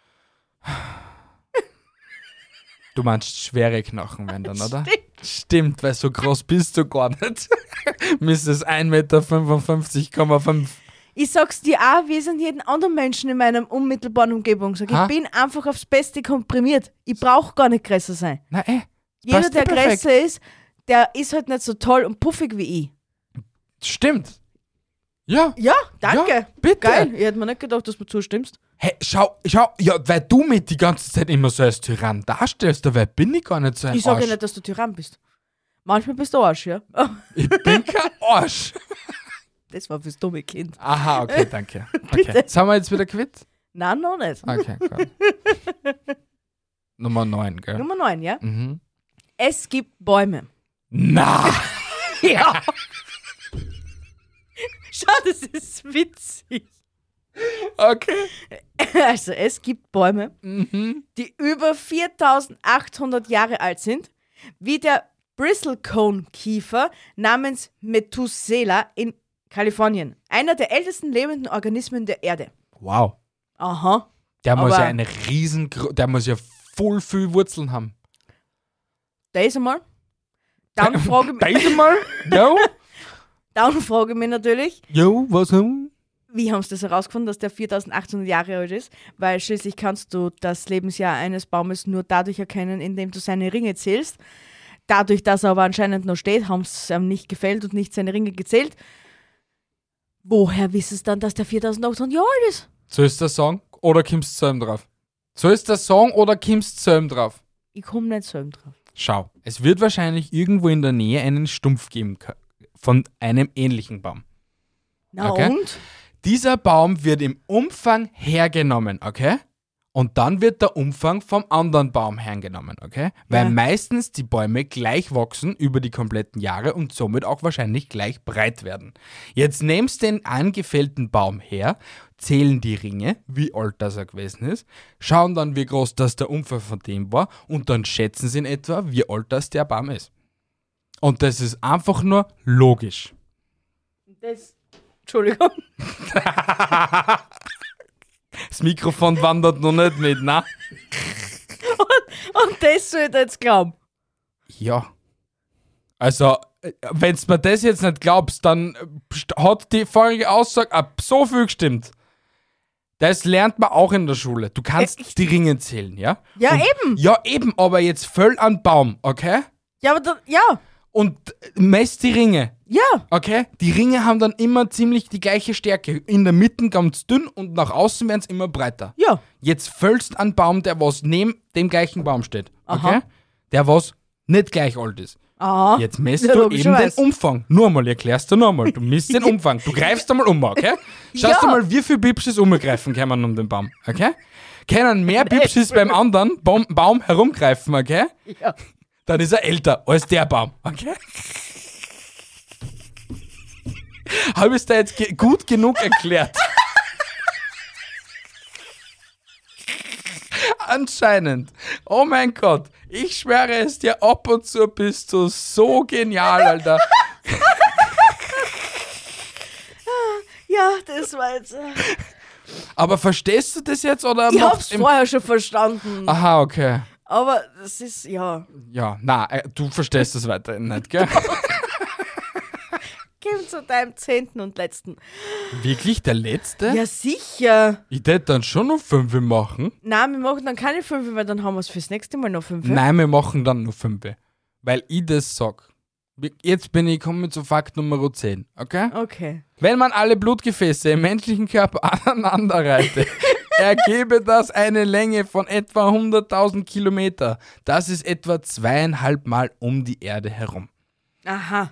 Du meinst schwere Knochen, wenn dann, oder? Stimmt, weil so groß bist du gar nicht. Müsstest 1,55 Meter. Ich sag's dir auch, wie es an jeden anderen Menschen in meiner unmittelbaren Umgebung sagt. Ha? Ich bin einfach aufs Beste komprimiert. Ich brauch gar nicht größer sein. Na Jeder, passt der ja perfekt. größer ist, der ist halt nicht so toll und puffig wie ich. Stimmt. Ja. Ja, danke. Ja, bitte. Geil. Ich hätte mir nicht gedacht, dass du zustimmst. Hey, schau, ja, weil du mich die ganze Zeit immer so als Tyrann darstellst, dabei bin ich gar nicht so ein Ich sage Arsch. ja nicht, dass du Tyrann bist. Manchmal bist du Arsch, ja. Ich bin kein Arsch. Das war fürs dumme Kind. Aha, okay, danke. Okay. Sind wir jetzt wieder quitt? Nein, noch nicht. Okay, gut. Nummer 9, gell? Nummer 9, ja? Mhm. Es gibt Bäume. Na! Ja. Schau, das ist witzig. Okay. Also, es gibt Bäume, Mhm. die über 4800 Jahre alt sind, wie der Bristlecone-Kiefer namens Methuselah in Kalifornien. Einer der ältesten lebenden Organismen der Erde. Wow. Aha. Der muss Aber- ja der muss ja voll viel Wurzeln haben. Da ist einmal. Dann frage Da ich, ist mal. Jo. dann frage ich mich natürlich, Jo, was nun? wie haben sie das herausgefunden, dass der 4800 Jahre alt ist? Weil schließlich kannst du das Lebensjahr eines Baumes nur dadurch erkennen, indem du seine Ringe zählst. Dadurch, dass er aber anscheinend noch steht, haben sie ihm nicht gefällt und nicht seine Ringe gezählt. Woher wissen sie dann, dass der 4800 Jahre alt ist? So ist der Song oder kommst du zu ihm drauf? So ist der Song oder kommst du zu ihm drauf? Ich komme nicht so drauf. Schau, es wird wahrscheinlich irgendwo in der Nähe einen Stumpf geben von einem ähnlichen Baum. Na Okay. und? Dieser Baum wird im Umfang hergenommen, okay? Und dann wird der Umfang vom anderen Baum hergenommen, okay? Weil Ja. meistens die Bäume gleich wachsen über die kompletten Jahre und somit auch wahrscheinlich gleich breit werden. Jetzt nimmst du den angefällten Baum her, zählen die Ringe, wie alt das er gewesen ist, schauen dann, wie groß das der Umfang von dem war und dann schätzen sie in etwa, wie alt das der Baum ist. Und das ist einfach nur logisch. Entschuldigung. Das Mikrofon wandert noch nicht mit, ne? Und das sollte jetzt glauben. Ja. Also, wenn du mir das jetzt nicht glaubst, dann hat die vorige Aussage so viel gestimmt. Das lernt man auch in der Schule. Du kannst die Ringe zählen, ja? Ja, eben. Ja, eben, aber jetzt voll an Baum, okay? Ja, aber ja. Und messt die Ringe, Ja. okay? Die Ringe haben dann immer ziemlich die gleiche Stärke. In der Mitte ganz dünn und nach außen werden es immer breiter. Ja. Jetzt füllst einen Baum, der was neben dem gleichen Baum steht, okay? Aha. Der was nicht gleich alt ist. Aha. Jetzt messt Ja, du eben logischerweise. den Umfang. Nur mal, erklärst du nochmal. Du misst den Umfang. Du greifst einmal um, okay? Schaust Ja. du mal, wie viel Bibschis umgreifen können um den Baum, okay? Können mehr Bibschis beim anderen Baum herumgreifen, okay? Ja. Dann ist er älter als der Baum, okay? Habe ich es da jetzt gut genug erklärt? Anscheinend. Oh mein Gott. Ich schwöre es dir, ab und zu bist du so genial, Alter. Ja, das war jetzt. Aber verstehst du das jetzt oder Ich hab's machst im... vorher schon verstanden. Aha, okay. Aber das ist, ja. Ja, na, du verstehst das weiterhin nicht, gell? Geh zu deinem 10. und letzten. Wirklich der letzte? Ja, sicher. Ich hätte dann schon noch 5 machen. Nein, wir machen dann keine 5, weil dann haben wir es fürs nächste Mal noch 5. Nein, wir machen dann nur 5. Weil ich das sag. Jetzt komme ich zu Fakt Nummer 10, okay? Okay. Wenn man alle Blutgefäße im menschlichen Körper aneinander reihte, ergebe das eine Länge von etwa 100.000 Kilometer. Das ist etwa 2,5 Mal um die Erde herum. Aha.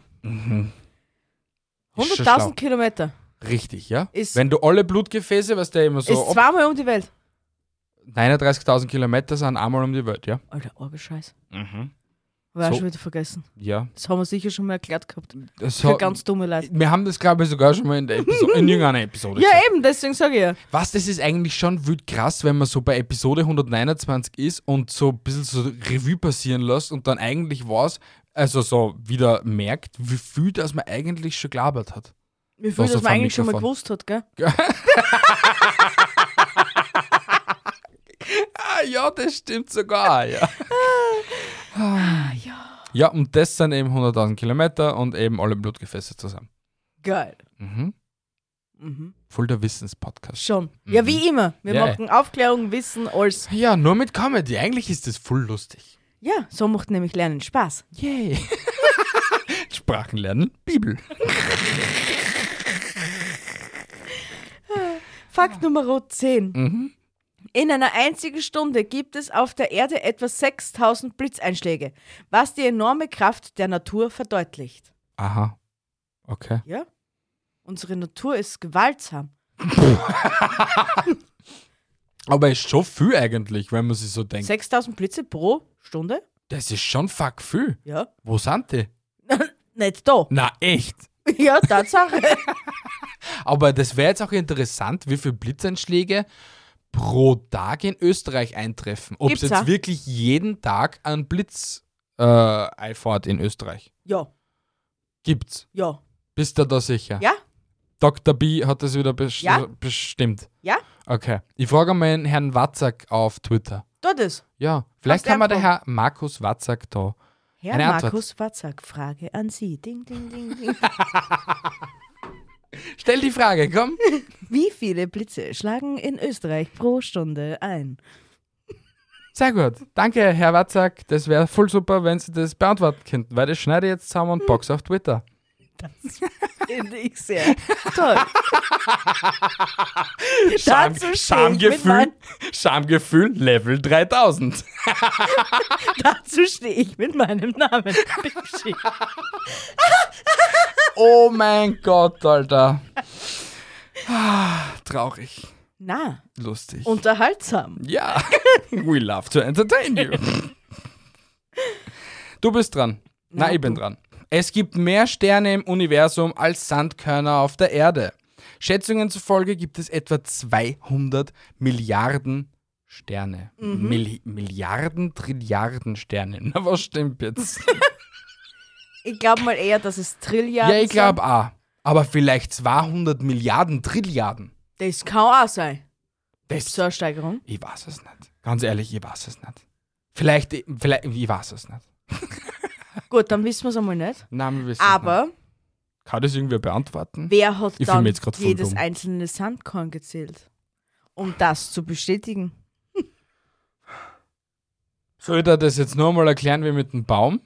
Ist schon schlau. 100.000 Kilometer. Richtig, ja? Ist- Wenn du alle Blutgefäße, was der immer so... Ist zweimal um die Welt. 39.000 Kilometer sind einmal um die Welt, ja? Alter, Orgelscheiß. Mhm. War So. schon wieder vergessen. Ja. Das haben wir sicher schon mal erklärt gehabt. Das Für hat, ganz dumme Leute. wir haben das, glaube ich, sogar schon mal in irgendeiner Episode Ja, gesagt. eben, deswegen sage ich ja. Was, das ist eigentlich schon wild krass, wenn man so bei Episode 129 ist und so ein bisschen so Revue passieren lässt und dann eigentlich was, also so wieder merkt, wie viel das man eigentlich schon gelabert hat. Wie viel Was das auf man einem eigentlich schon mal Mikrofon. gewusst hat, gell? Ah ja, das stimmt sogar, ja. Ja. Ja, und das sind eben 100.000 Kilometer und eben alle Blutgefäße zusammen. Geil. Mhm. Mhm. Voll der Wissenspodcast. Schon. Ja, wie immer. Wir Ja. machen Aufklärung, Wissen, alles. Ja, nur mit Comedy. Eigentlich ist das voll lustig. Ja, so macht nämlich Lernen Spaß. Yay. Sprachen lernen, Bibel. Fakt Nummer 10. Mhm. In einer einzigen Stunde gibt es auf der Erde etwa 6000 Blitzeinschläge, was die enorme Kraft der Natur verdeutlicht. Aha. Okay. Ja? Unsere Natur ist gewaltsam. Aber ist schon viel eigentlich, wenn man sich so denkt. 6000 Blitze pro Stunde? Das ist schon fuck viel. Ja. Wo sind die? Nicht da. Na, echt? Ja, Tatsache. Aber das wäre jetzt auch interessant, wie viele Blitzeinschläge pro Tag in Österreich eintreffen. Ob es Gibt's jetzt auch? wirklich jeden Tag einen Blitz einfährt in Österreich. Ja, Gibt's. ja. Bist du da sicher? Ja? Dr. B hat das wieder Ja. bestimmt. Ja? Okay. Ich frage mal den Herrn Watzak auf Twitter. Dort ist. Ja, vielleicht Kannst kann man der einfach- Herr Markus Watzak da. Herr Eine Antwort. Markus Watzak, Frage an Sie. Ding, ding, ding, ding. Stell die Frage, komm. Wie viele Blitze schlagen in Österreich pro Stunde ein? Sehr gut. Danke, Herr Watzak. Das wäre voll super, wenn Sie das beantworten könnten, weil das schneide ich jetzt zusammen und box auf Twitter. Finde ich sehr toll. Dazu stehe ich mit Schamgefühl Level 3000. Dazu stehe ich mit meinem Namen. Bibschi. Oh mein Gott, Alter. Traurig. Na, Lustig. unterhaltsam. Ja, we love to entertain you. Du bist dran. Na, Nein, ich bin du. dran. Es gibt mehr Sterne im Universum als Sandkörner auf der Erde. Schätzungen zufolge gibt es etwa 200 Milliarden Sterne. Milliarden, Trilliarden Sterne. Na, was stimmt jetzt? Ich glaube mal eher, dass es Trilliarden Ja, ich glaube auch. Aber vielleicht 200 Milliarden, Trilliarden. sind. Das kann auch sein. Das, So eine Steigerung. ich weiß es nicht. Ganz ehrlich, ich weiß es nicht. Vielleicht, ich weiß es nicht. Gut, dann wissen wir es einmal nicht. Nein, wir wissen Aber nicht. Kann das irgendwer beantworten? wer hat Ich fühl dann mich jetzt grad voll jedes dumm. einzelne Sandkorn gezählt? Um das zu bestätigen. Soll ich dir das jetzt nur mal erklären wie mit dem Baum?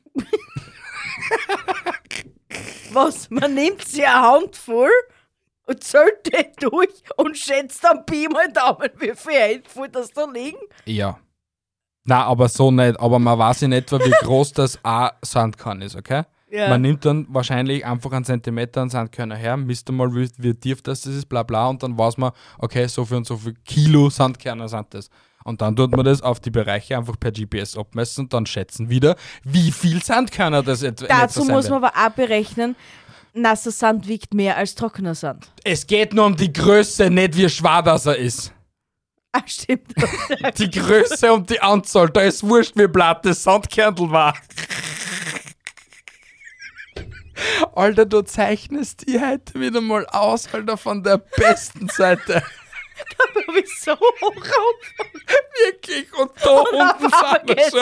Was? Man nimmt sich eine Handvoll und zählt die durch und schätzt dann Pi mal Daumen, wie viel Handvoll das da liegen. Ja. Na, aber so nicht. Aber man weiß in etwa, wie groß das A-Sandkorn ist, okay? Ja. Man nimmt dann wahrscheinlich einfach einen Zentimeter an Sandkörner her, misst einmal, wie tief das ist, bla bla, und dann weiß man, okay, so viel und so viel Kilo Sandkörner sind das. Und dann tut man das auf die Bereiche einfach per GPS abmessen und dann schätzen wieder, wie viel Sandkörner das etwa Dazu sein muss man wird. aber auch berechnen, nasser Sand wiegt mehr als trockener Sand. Es geht nur um die Größe, nicht wie schwer das er ist. Ah, stimmt. Die Größe und die Anzahl, da ist wurscht, wie blatt das Sandkerntel war. Alter, du zeichnest die heute wieder mal aus, Alter, von der besten Seite. Da bin ich so hoch auf. Wirklich, und da unten sind wir geht's. schon.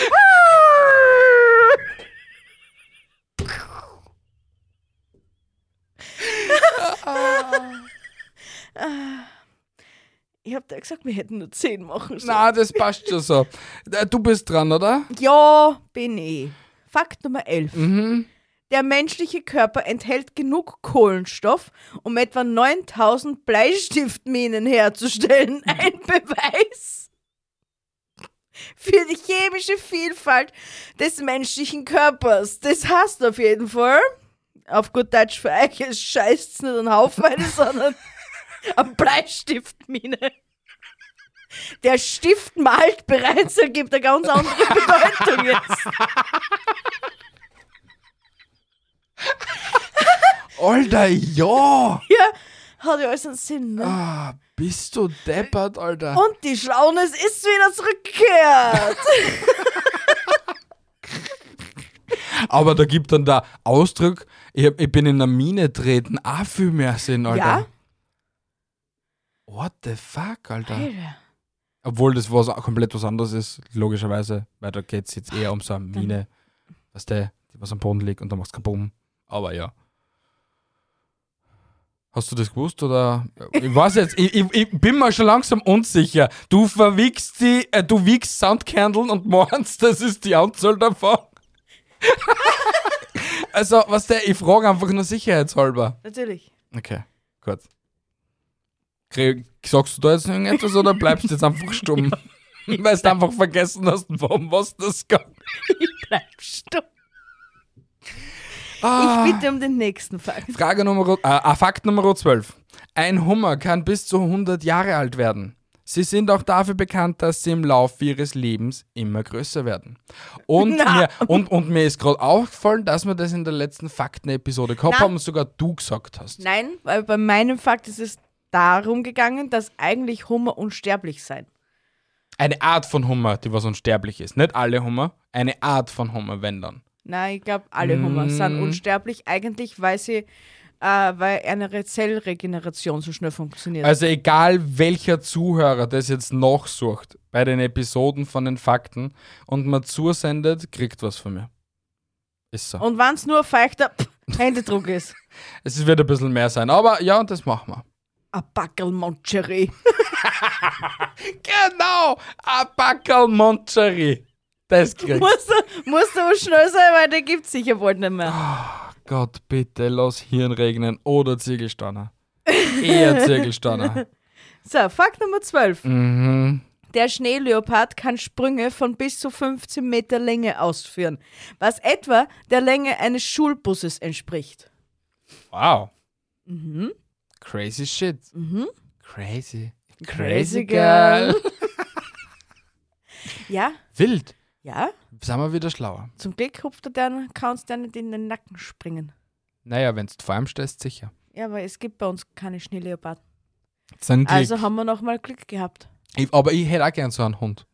Ich hab dir gesagt, wir hätten nur 10 machen sollen. Na, das passt schon so. Du bist dran, oder? Ja, bin ich. Fakt Nummer 11. Mhm. Der menschliche Körper enthält genug Kohlenstoff, um etwa 9000 Bleistiftminen herzustellen. Ein Beweis für die chemische Vielfalt des menschlichen Körpers. Das heißt auf jeden Fall, auf gut Deutsch für euch, es scheißt nicht an Haufweide, sondern an Bleistiftmine. Der Stift malt bereits, er gibt eine ganz andere Bedeutung jetzt. Alter, ja! Ja, hat ja alles einen Sinn, ne? Ah, bist du deppert, Alter. Und die Schlaunis ist wieder zurückgekehrt. Aber da gibt dann der Ausdruck, ich bin in einer Mine treten, auch viel mehr Sinn, Alter. Ja? What the fuck, Alter? Alter. Obwohl das komplett was anderes ist, logischerweise, weil da geht es jetzt eher um so eine Mine, weißt du, die was am Boden liegt und dann machst du kaboom. Aber ja. Hast du das gewusst oder? Ich weiß jetzt, ich bin mir schon langsam unsicher. Du verwickst du wiegst Sandkerneln und meinst, das ist die Anzahl davon. Also, was ich frage einfach nur sicherheitshalber. Natürlich. Okay, gut. Sagst du da jetzt noch irgendetwas oder bleibst du jetzt einfach stumm? Weil du einfach vergessen hast, um was das geht. Ich bleib stumm. Ah. Ich bitte um den nächsten Fakt. Fakt Nummer 12. Ein Hummer kann bis zu 100 Jahre alt werden. Sie sind auch dafür bekannt, dass sie im Laufe ihres Lebens immer größer werden. Und mir ist gerade aufgefallen, dass wir das in der letzten Fakten-Episode gehabt haben und sogar du gesagt hast. Nein, weil bei meinem Fakt ist es darum gegangen, dass eigentlich Hummer unsterblich sein. Eine Art von Hummer, die was unsterblich ist. Nicht alle Hummer, eine Art von Hummer, wenn dann. Nein, ich glaube, alle Hummer sind unsterblich, eigentlich, weil eine Zellregeneration so schnell funktioniert. Also egal welcher Zuhörer das jetzt nachsucht bei den Episoden von den Fakten und mir zusendet, kriegt was von mir. Ist so. Und wenn es nur ein feuchter Händedruck ist. Es wird ein bisschen mehr sein, aber ja, das machen wir. Ein Backel Moncherie. Genau, ein Backel Moncherie. Das kriegst du. Musst du aber schnell sein, weil den gibt es sicher bald nicht mehr. Gott, bitte, lass Hirn regnen oder Ziegelsteiner. Eher Ziegelsteiner. So, Fakt Nummer 12. Mhm. Der Schneeleopard kann Sprünge von bis zu 15 Meter Länge ausführen, was etwa der Länge eines Schulbusses entspricht. Wow. Crazy shit. Crazy. Crazy girl. Ja, Wild. ja. Sind wir wieder schlauer. Zum Glück hupft kannst du nicht in den Nacken springen. Naja, wenn du vor ihm stehst, sicher. Ja, aber es gibt bei uns keine Schneeleoparden. Zum Glück. Also haben wir nochmal Glück gehabt. Aber ich hätte auch gern so einen Hund.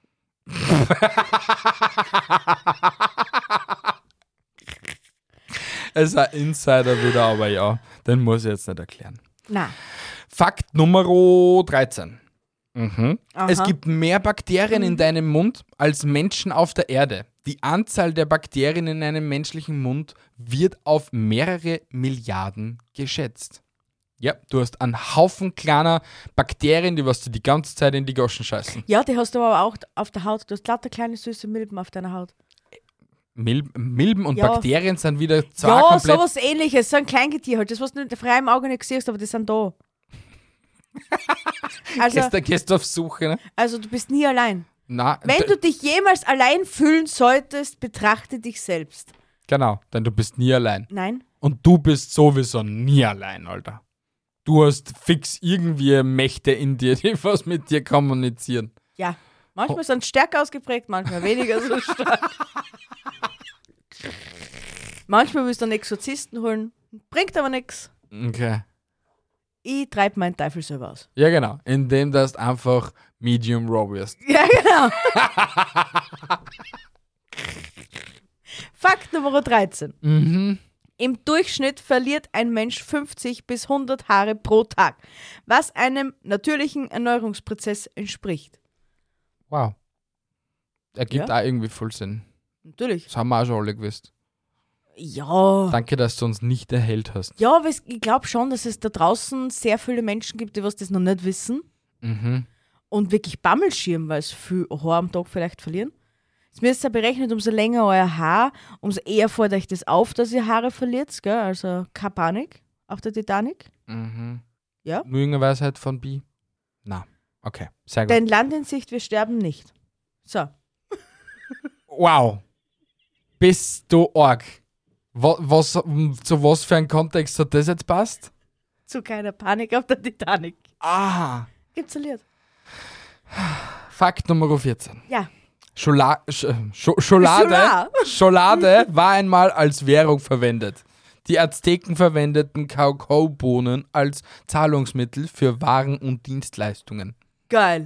Es ist ein Insider wieder, aber ja, den muss ich jetzt nicht erklären. Na, Fakt Nummer 13. Aha. Es gibt mehr Bakterien in deinem Mund als Menschen auf der Erde. Die Anzahl der Bakterien in einem menschlichen Mund wird auf mehrere Milliarden geschätzt. Ja, du hast einen Haufen kleiner Bakterien, die was du die ganze Zeit in die Goschen scheißen. Ja, die hast du aber auch auf der Haut. Du hast lauter kleine süße Milben auf deiner Haut. Milben und Ja. Bakterien sind wieder zwei Ja, komplett... sowas ähnliches. So ein Kleingetier halt. Das, was du mit freiem Auge nicht siehst, aber die sind da. Gehst du auf Suche, ne? Also du bist nie allein. Na, Wenn du dich jemals allein fühlen solltest, betrachte dich selbst. genau, denn du bist nie allein. Nein? Und du bist sowieso nie allein, Alter. Du hast fix irgendwie Mächte in dir, die was mit dir kommunizieren. Ja. Manchmal sind sie stärker ausgeprägt, manchmal weniger so stark. Manchmal willst du einen Exorzisten holen. Bringt aber nichts. Okay. Ich treibe meinen Teufel selber aus. Ja, genau. Indem du einfach Medium Raw wirst. Ja, genau. Fakt Nummer 13. Im Durchschnitt verliert ein Mensch 50 bis 100 Haare pro Tag, was einem natürlichen Erneuerungsprozess entspricht. Wow. Ergibt Ja. auch irgendwie voll Sinn. Natürlich. Das haben wir auch schon alle gewusst. Ja. Danke, dass du uns nicht erhellt hast. Ja, aber ich glaube schon, dass es da draußen sehr viele Menschen gibt, die was das noch nicht wissen und wirklich Bammel schirmen, weil sie viel Haar am Tag vielleicht verlieren. Es müsst ihr berechnet, umso länger euer Haar, umso eher fällt euch das auf, dass ihr Haare verliert, gell? Also keine Panik auf der Titanic. Ja. Nur irgendeine Weisheit von Bi? Na, okay. Sehr gut. Denn Land in Sicht, wir sterben nicht. So. Wow. Bist du arg. Zu was für ein Kontext hat das jetzt passt? Zu keiner Panik auf der Titanic. Ah. Gibt's ein Lied? Fakt Nummer 14. Ja. Scholade Schola. Schokolade war einmal als Währung verwendet. Die Azteken verwendeten Kakaobohnen als Zahlungsmittel für Waren und Dienstleistungen. Geil.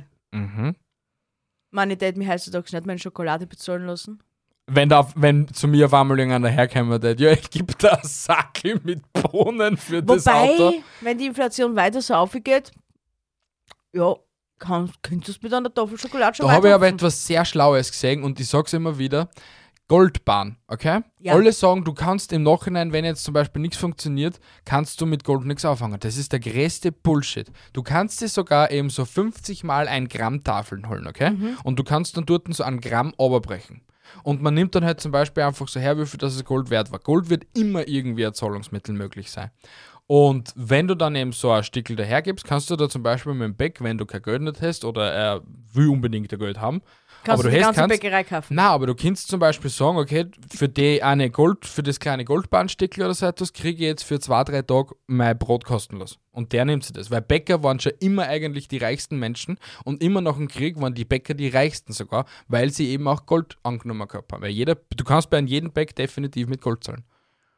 Mann, ich hätte mich heutzutage nicht mehr in Schokolade bezahlen lassen. Wenn zu mir auf einmal irgendeiner herkommen würde, ja, ich gebe da einen Sackel mit Bohnen für das Auto. Wobei, wenn die Inflation weiter so aufgeht, ja, könntest du mit einer Tafel Schokolade schon Da habe ich aber weiterhupfen. etwas sehr Schlaues gesehen und ich sag's immer wieder. Goldbahn, okay? Ja. Alle sagen, du kannst im Nachhinein, wenn jetzt zum Beispiel nichts funktioniert, kannst du mit Gold nichts auffangen. Das ist der größte Bullshit. Du kannst dir sogar eben so 50 mal 1 Gramm Tafeln holen, okay? Und du kannst dann dort so 1 Gramm runterbrechen. Und man nimmt dann halt zum Beispiel einfach so her, wie viel das Gold wert war. Gold wird immer irgendwie ein Zahlungsmittel möglich sein. Und wenn du dann eben so ein Stickel dahergibst, kannst du da zum Beispiel mit dem Bäck, wenn du kein Geld nicht hast oder er will unbedingt ein Geld haben, Kannst aber du die hast ganze Bäckerei kaufen. Nein, aber du kannst zum Beispiel sagen, okay, für das kleine Goldbahnstickel oder so etwas kriege ich jetzt für 2-3 Tage mein Brot kostenlos. Und der nimmt sich das. Weil Bäcker waren schon immer eigentlich die reichsten Menschen und immer nach dem Krieg waren die Bäcker die reichsten sogar, weil sie eben auch Gold angenommen gehabt haben. Weil du kannst bei jedem Bäck definitiv mit Gold zahlen.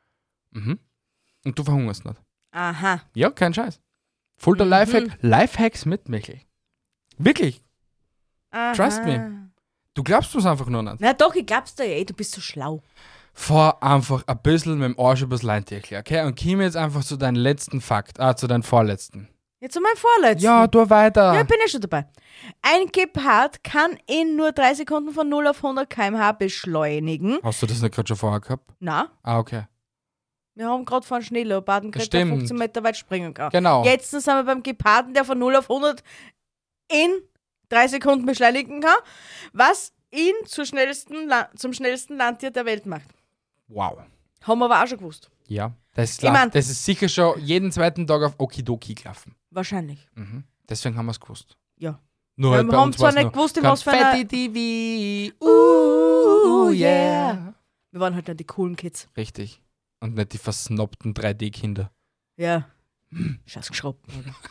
Und du verhungerst nicht. Aha. Ja, kein Scheiß. Voll der Lifehack. Lifehacks mit Michel. Wirklich. Aha. Trust me. Du glaubst es einfach nur nicht. Na doch, ich glaub's dir, ey, du bist so schlau. Fahr einfach ein bisschen mit dem Arsch übers Leintächle, okay? Und komm jetzt einfach zu deinem letzten Fakt. Zu deinem vorletzten. Jetzt zu meinem vorletzten. Ja, du weiter. Ja, ich bin ja schon dabei. Ein Gepard kann in nur 3 Sekunden von 0 auf 100 km/h beschleunigen. Hast du das nicht gerade schon vorher gehabt? Na, Okay. wir haben gerade von Schneeleoparden gekriegt, der Stimmt. 15 Meter weit springen kann. Genau. Jetzt sind wir beim Geparden, der von 0 auf 100 in 3 Sekunden beschleunigen kann, was ihn zum schnellsten Landtier der Welt macht. Wow. Haben wir aber auch schon gewusst. Ja. Das ist, Ich mein- das ist sicher schon jeden zweiten Tag auf Okidoki gelaufen. Wahrscheinlich. Deswegen haben wir es gewusst. Ja. Nur Wir halt bei haben uns zwar war's nicht nur gewusst, in was für einer- Konfetti TV. yeah. Wir waren halt nicht die coolen Kids. Richtig. Und nicht die versnobten 3D-Kinder. Ja. Scheiß geschraubt.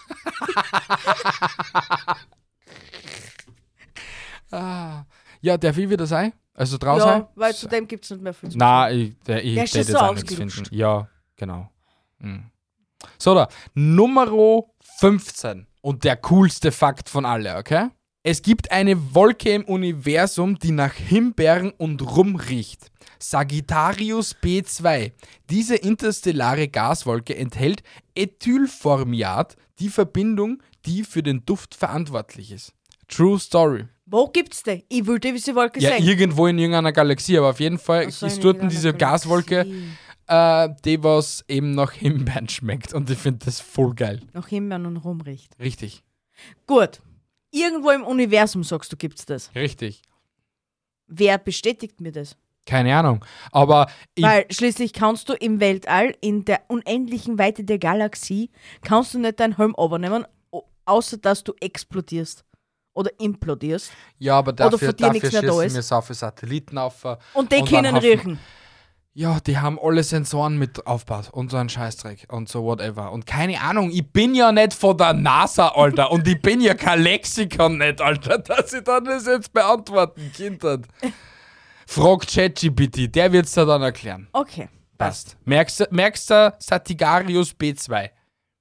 Ja, darf ich wieder sein? Also draußen sein? Ja, weil zu dem gibt es nicht mehr viel. Nein, ich Der ist werde schon jetzt so auch nichts ausgelutscht. finden. Ja, genau. So, da. Nummer 15. Und der coolste Fakt von alle, okay? Es gibt eine Wolke im Universum, die nach Himbeeren und Rum riecht. Sagittarius B2. Diese interstellare Gaswolke enthält Ethylformiat, die Verbindung, die für den Duft verantwortlich ist. True Story. Wo gibt's die? Ich will diese Wolke Ja, sehen. irgendwo in irgendeiner Galaxie, aber auf jeden Fall Ach so, ist in dort irgendeiner diese Gaswolke, die was eben nach Himbeeren schmeckt. Und ich finde das voll geil. Nach Himbeeren und Rum riecht. Richtig. Gut. Irgendwo im Universum, sagst du, gibt's das. Richtig. Wer bestätigt mir das? Keine Ahnung. Aber Weil schließlich kannst du im Weltall, in der unendlichen Weite der Galaxie, kannst du nicht deinen Helm übernehmen, außer dass du explodierst. Oder implodierst. ja, aber Oder dafür von dir nichts mehr da schießen ist. wir so viele Satelliten auf. Und die dann können hoffen- riechen. Ja, die haben alle Sensoren mit aufgebaut und so einen Scheißdreck und so whatever. Und keine Ahnung, ich bin ja nicht von der NASA, Alter. Und ich bin ja kein Lexikon nicht, Alter, dass ich dann das jetzt beantworten, Kindern. Frag ChatGPT, der wird's dir dann erklären. Okay. Passt. Merkst du Satigarius B2?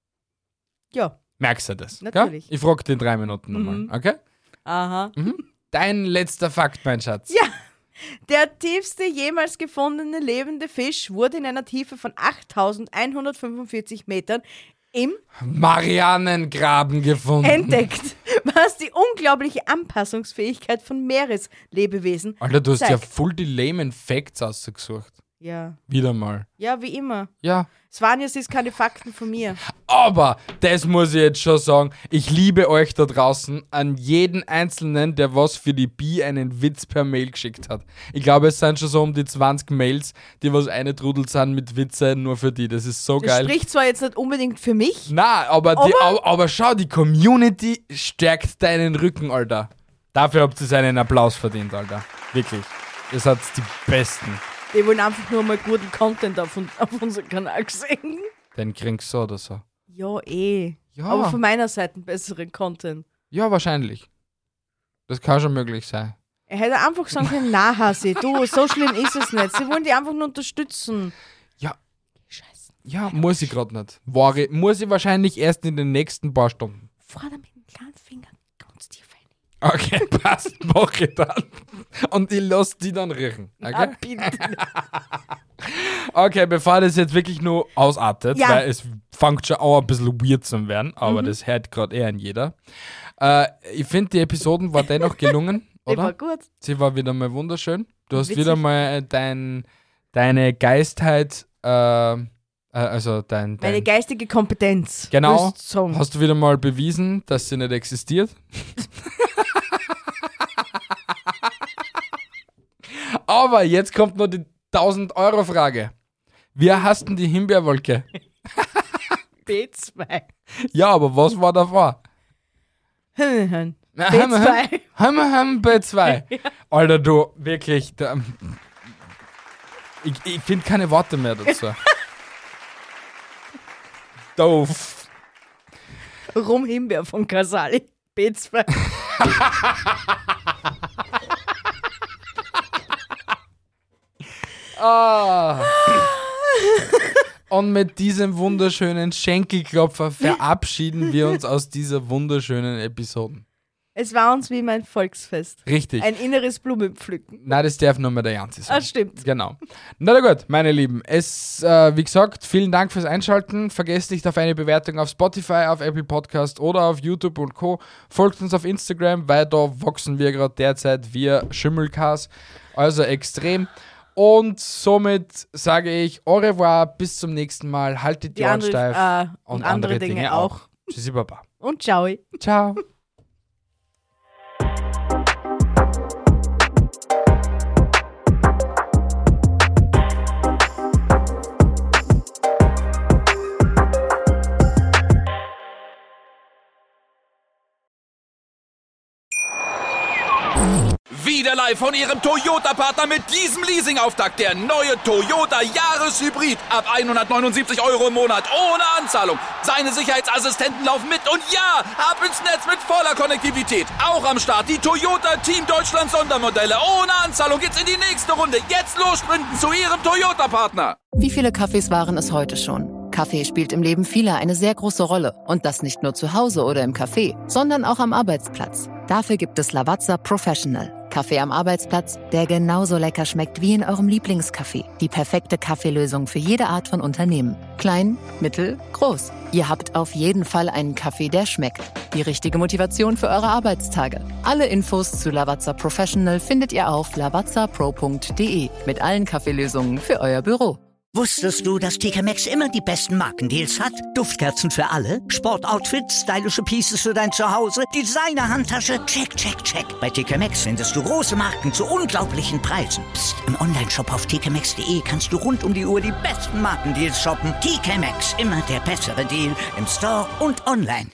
Ja. Merkst du das? Natürlich. Gell? Ich frag den 3 Minuten nochmal, okay? Aha. Dein letzter Fakt, mein Schatz. Ja. Der tiefste jemals gefundene lebende Fisch wurde in einer Tiefe von 8.145 Metern im Marianengraben gefunden. entdeckt, was die unglaubliche Anpassungsfähigkeit von Meereslebewesen Alter, du hast ja zeigt. voll die lame Facts ausgesucht. Ja. Wieder mal. Ja, wie immer. Ja. Svanjas ist keine Fakten von mir. Aber, das muss ich jetzt schon sagen, ich liebe euch da draußen, an jeden Einzelnen, der was für die Bi einen Witz per Mail geschickt hat. Ich glaube, es sind schon so um die 20 Mails, die was eingetrudelt sind mit Witze nur für die. Das ist so Das geil. spricht zwar jetzt nicht unbedingt für mich, Na, aber schau, die Community stärkt deinen Rücken, Alter. Dafür habt ihr einen Applaus verdient, Alter. Wirklich. Ihr seid die Besten. die wollen einfach nur mal guten Content auf unserem Kanal sehen. Den kriegst du so oder so. Ja, eh. Ja. Aber von meiner Seite besseren Content. Ja, wahrscheinlich. Das kann schon möglich sein. Er hätte einfach sagen können, na Hasi, du, so schlimm ist es nicht. Sie wollen die einfach nur unterstützen. Ja, Scheiße. ja, muss ich gerade nicht. Muss ich wahrscheinlich erst in den nächsten paar Stunden. Vorder mit dem kleinen Finger ganz tief rein. Okay, passt, mach ich dann. Und ich lass die dann riechen. Okay? Bitte. Okay, bevor das jetzt wirklich nur ausartet, Ja. weil es fängt schon auch ein bisschen weird zu werden, aber das hört gerade eher an jeder. Ich finde, die Episoden war dennoch gelungen, Die war oder? gut. Sie war wieder mal wunderschön. Du hast Witzig. wieder mal deine Geistheit, also Meine dein geistige Kompetenz. Genau, willst du sagen. hast du wieder mal bewiesen, dass sie nicht existiert. Aber jetzt kommt noch die 1000-Euro-Frage. Wie heißt denn die Himbeerwolke? B2. Ja, aber was war davor? B2. B2. Alter, du, wirklich. Ich finde keine Worte mehr dazu. Doof. Rumhimbeer von Casali. B2. Ah. Und mit diesem wunderschönen Schenkelklopfer verabschieden wir uns aus dieser wunderschönen Episode. Es war uns wie mein Volksfest. Richtig. Ein inneres Blumenpflücken. Nein, das darf nur mehr der Janzi sein. Ah, stimmt. Genau. Na gut, meine Lieben. Wie gesagt, vielen Dank fürs Einschalten. Vergesst nicht auf eine Bewertung auf Spotify, auf Apple Podcast oder auf YouTube und Co. Folgt uns auf Instagram, weil da wachsen wir gerade derzeit wie Schimmelkas. Also extrem. Und somit sage ich au revoir, bis zum nächsten Mal. Haltet die Ohren steif. Und andere Dinge auch. Tschüssi, Baba. Und ciao. Ciao. Wieder live von Ihrem Toyota-Partner mit diesem Leasing-Auftakt. Der neue Toyota Jahreshybrid. Ab 179 € im Monat. Ohne Anzahlung. Seine Sicherheitsassistenten laufen mit. Und ja, ab ins Netz mit voller Konnektivität. Auch am Start die Toyota Team Deutschland Sondermodelle. Ohne Anzahlung geht's in die nächste Runde. Jetzt los sprinten zu Ihrem Toyota-Partner. Wie viele Kaffees waren es heute schon? Kaffee spielt im Leben vieler eine sehr große Rolle. Und das nicht nur zu Hause oder im Café, sondern auch am Arbeitsplatz. Dafür gibt es Lavazza Professional. Kaffee am Arbeitsplatz, der genauso lecker schmeckt wie in eurem Lieblingscafé. Die perfekte Kaffeelösung für jede Art von Unternehmen. Klein, mittel, groß. Ihr habt auf jeden Fall einen Kaffee, der schmeckt. Die richtige Motivation für eure Arbeitstage. Alle Infos zu Lavazza Professional findet ihr auf lavazzapro.de mit allen Kaffeelösungen für euer Büro. Wusstest du, dass TK Maxx immer die besten Markendeals hat? Duftkerzen für alle, Sportoutfits, stylische Pieces für dein Zuhause, Designer-Handtasche, check, check, check. Bei TK Maxx findest du große Marken zu unglaublichen Preisen. Psst. Im Onlineshop auf tkmaxx.de kannst du rund um die Uhr die besten Markendeals shoppen. TK Maxx, immer der bessere Deal im Store und online.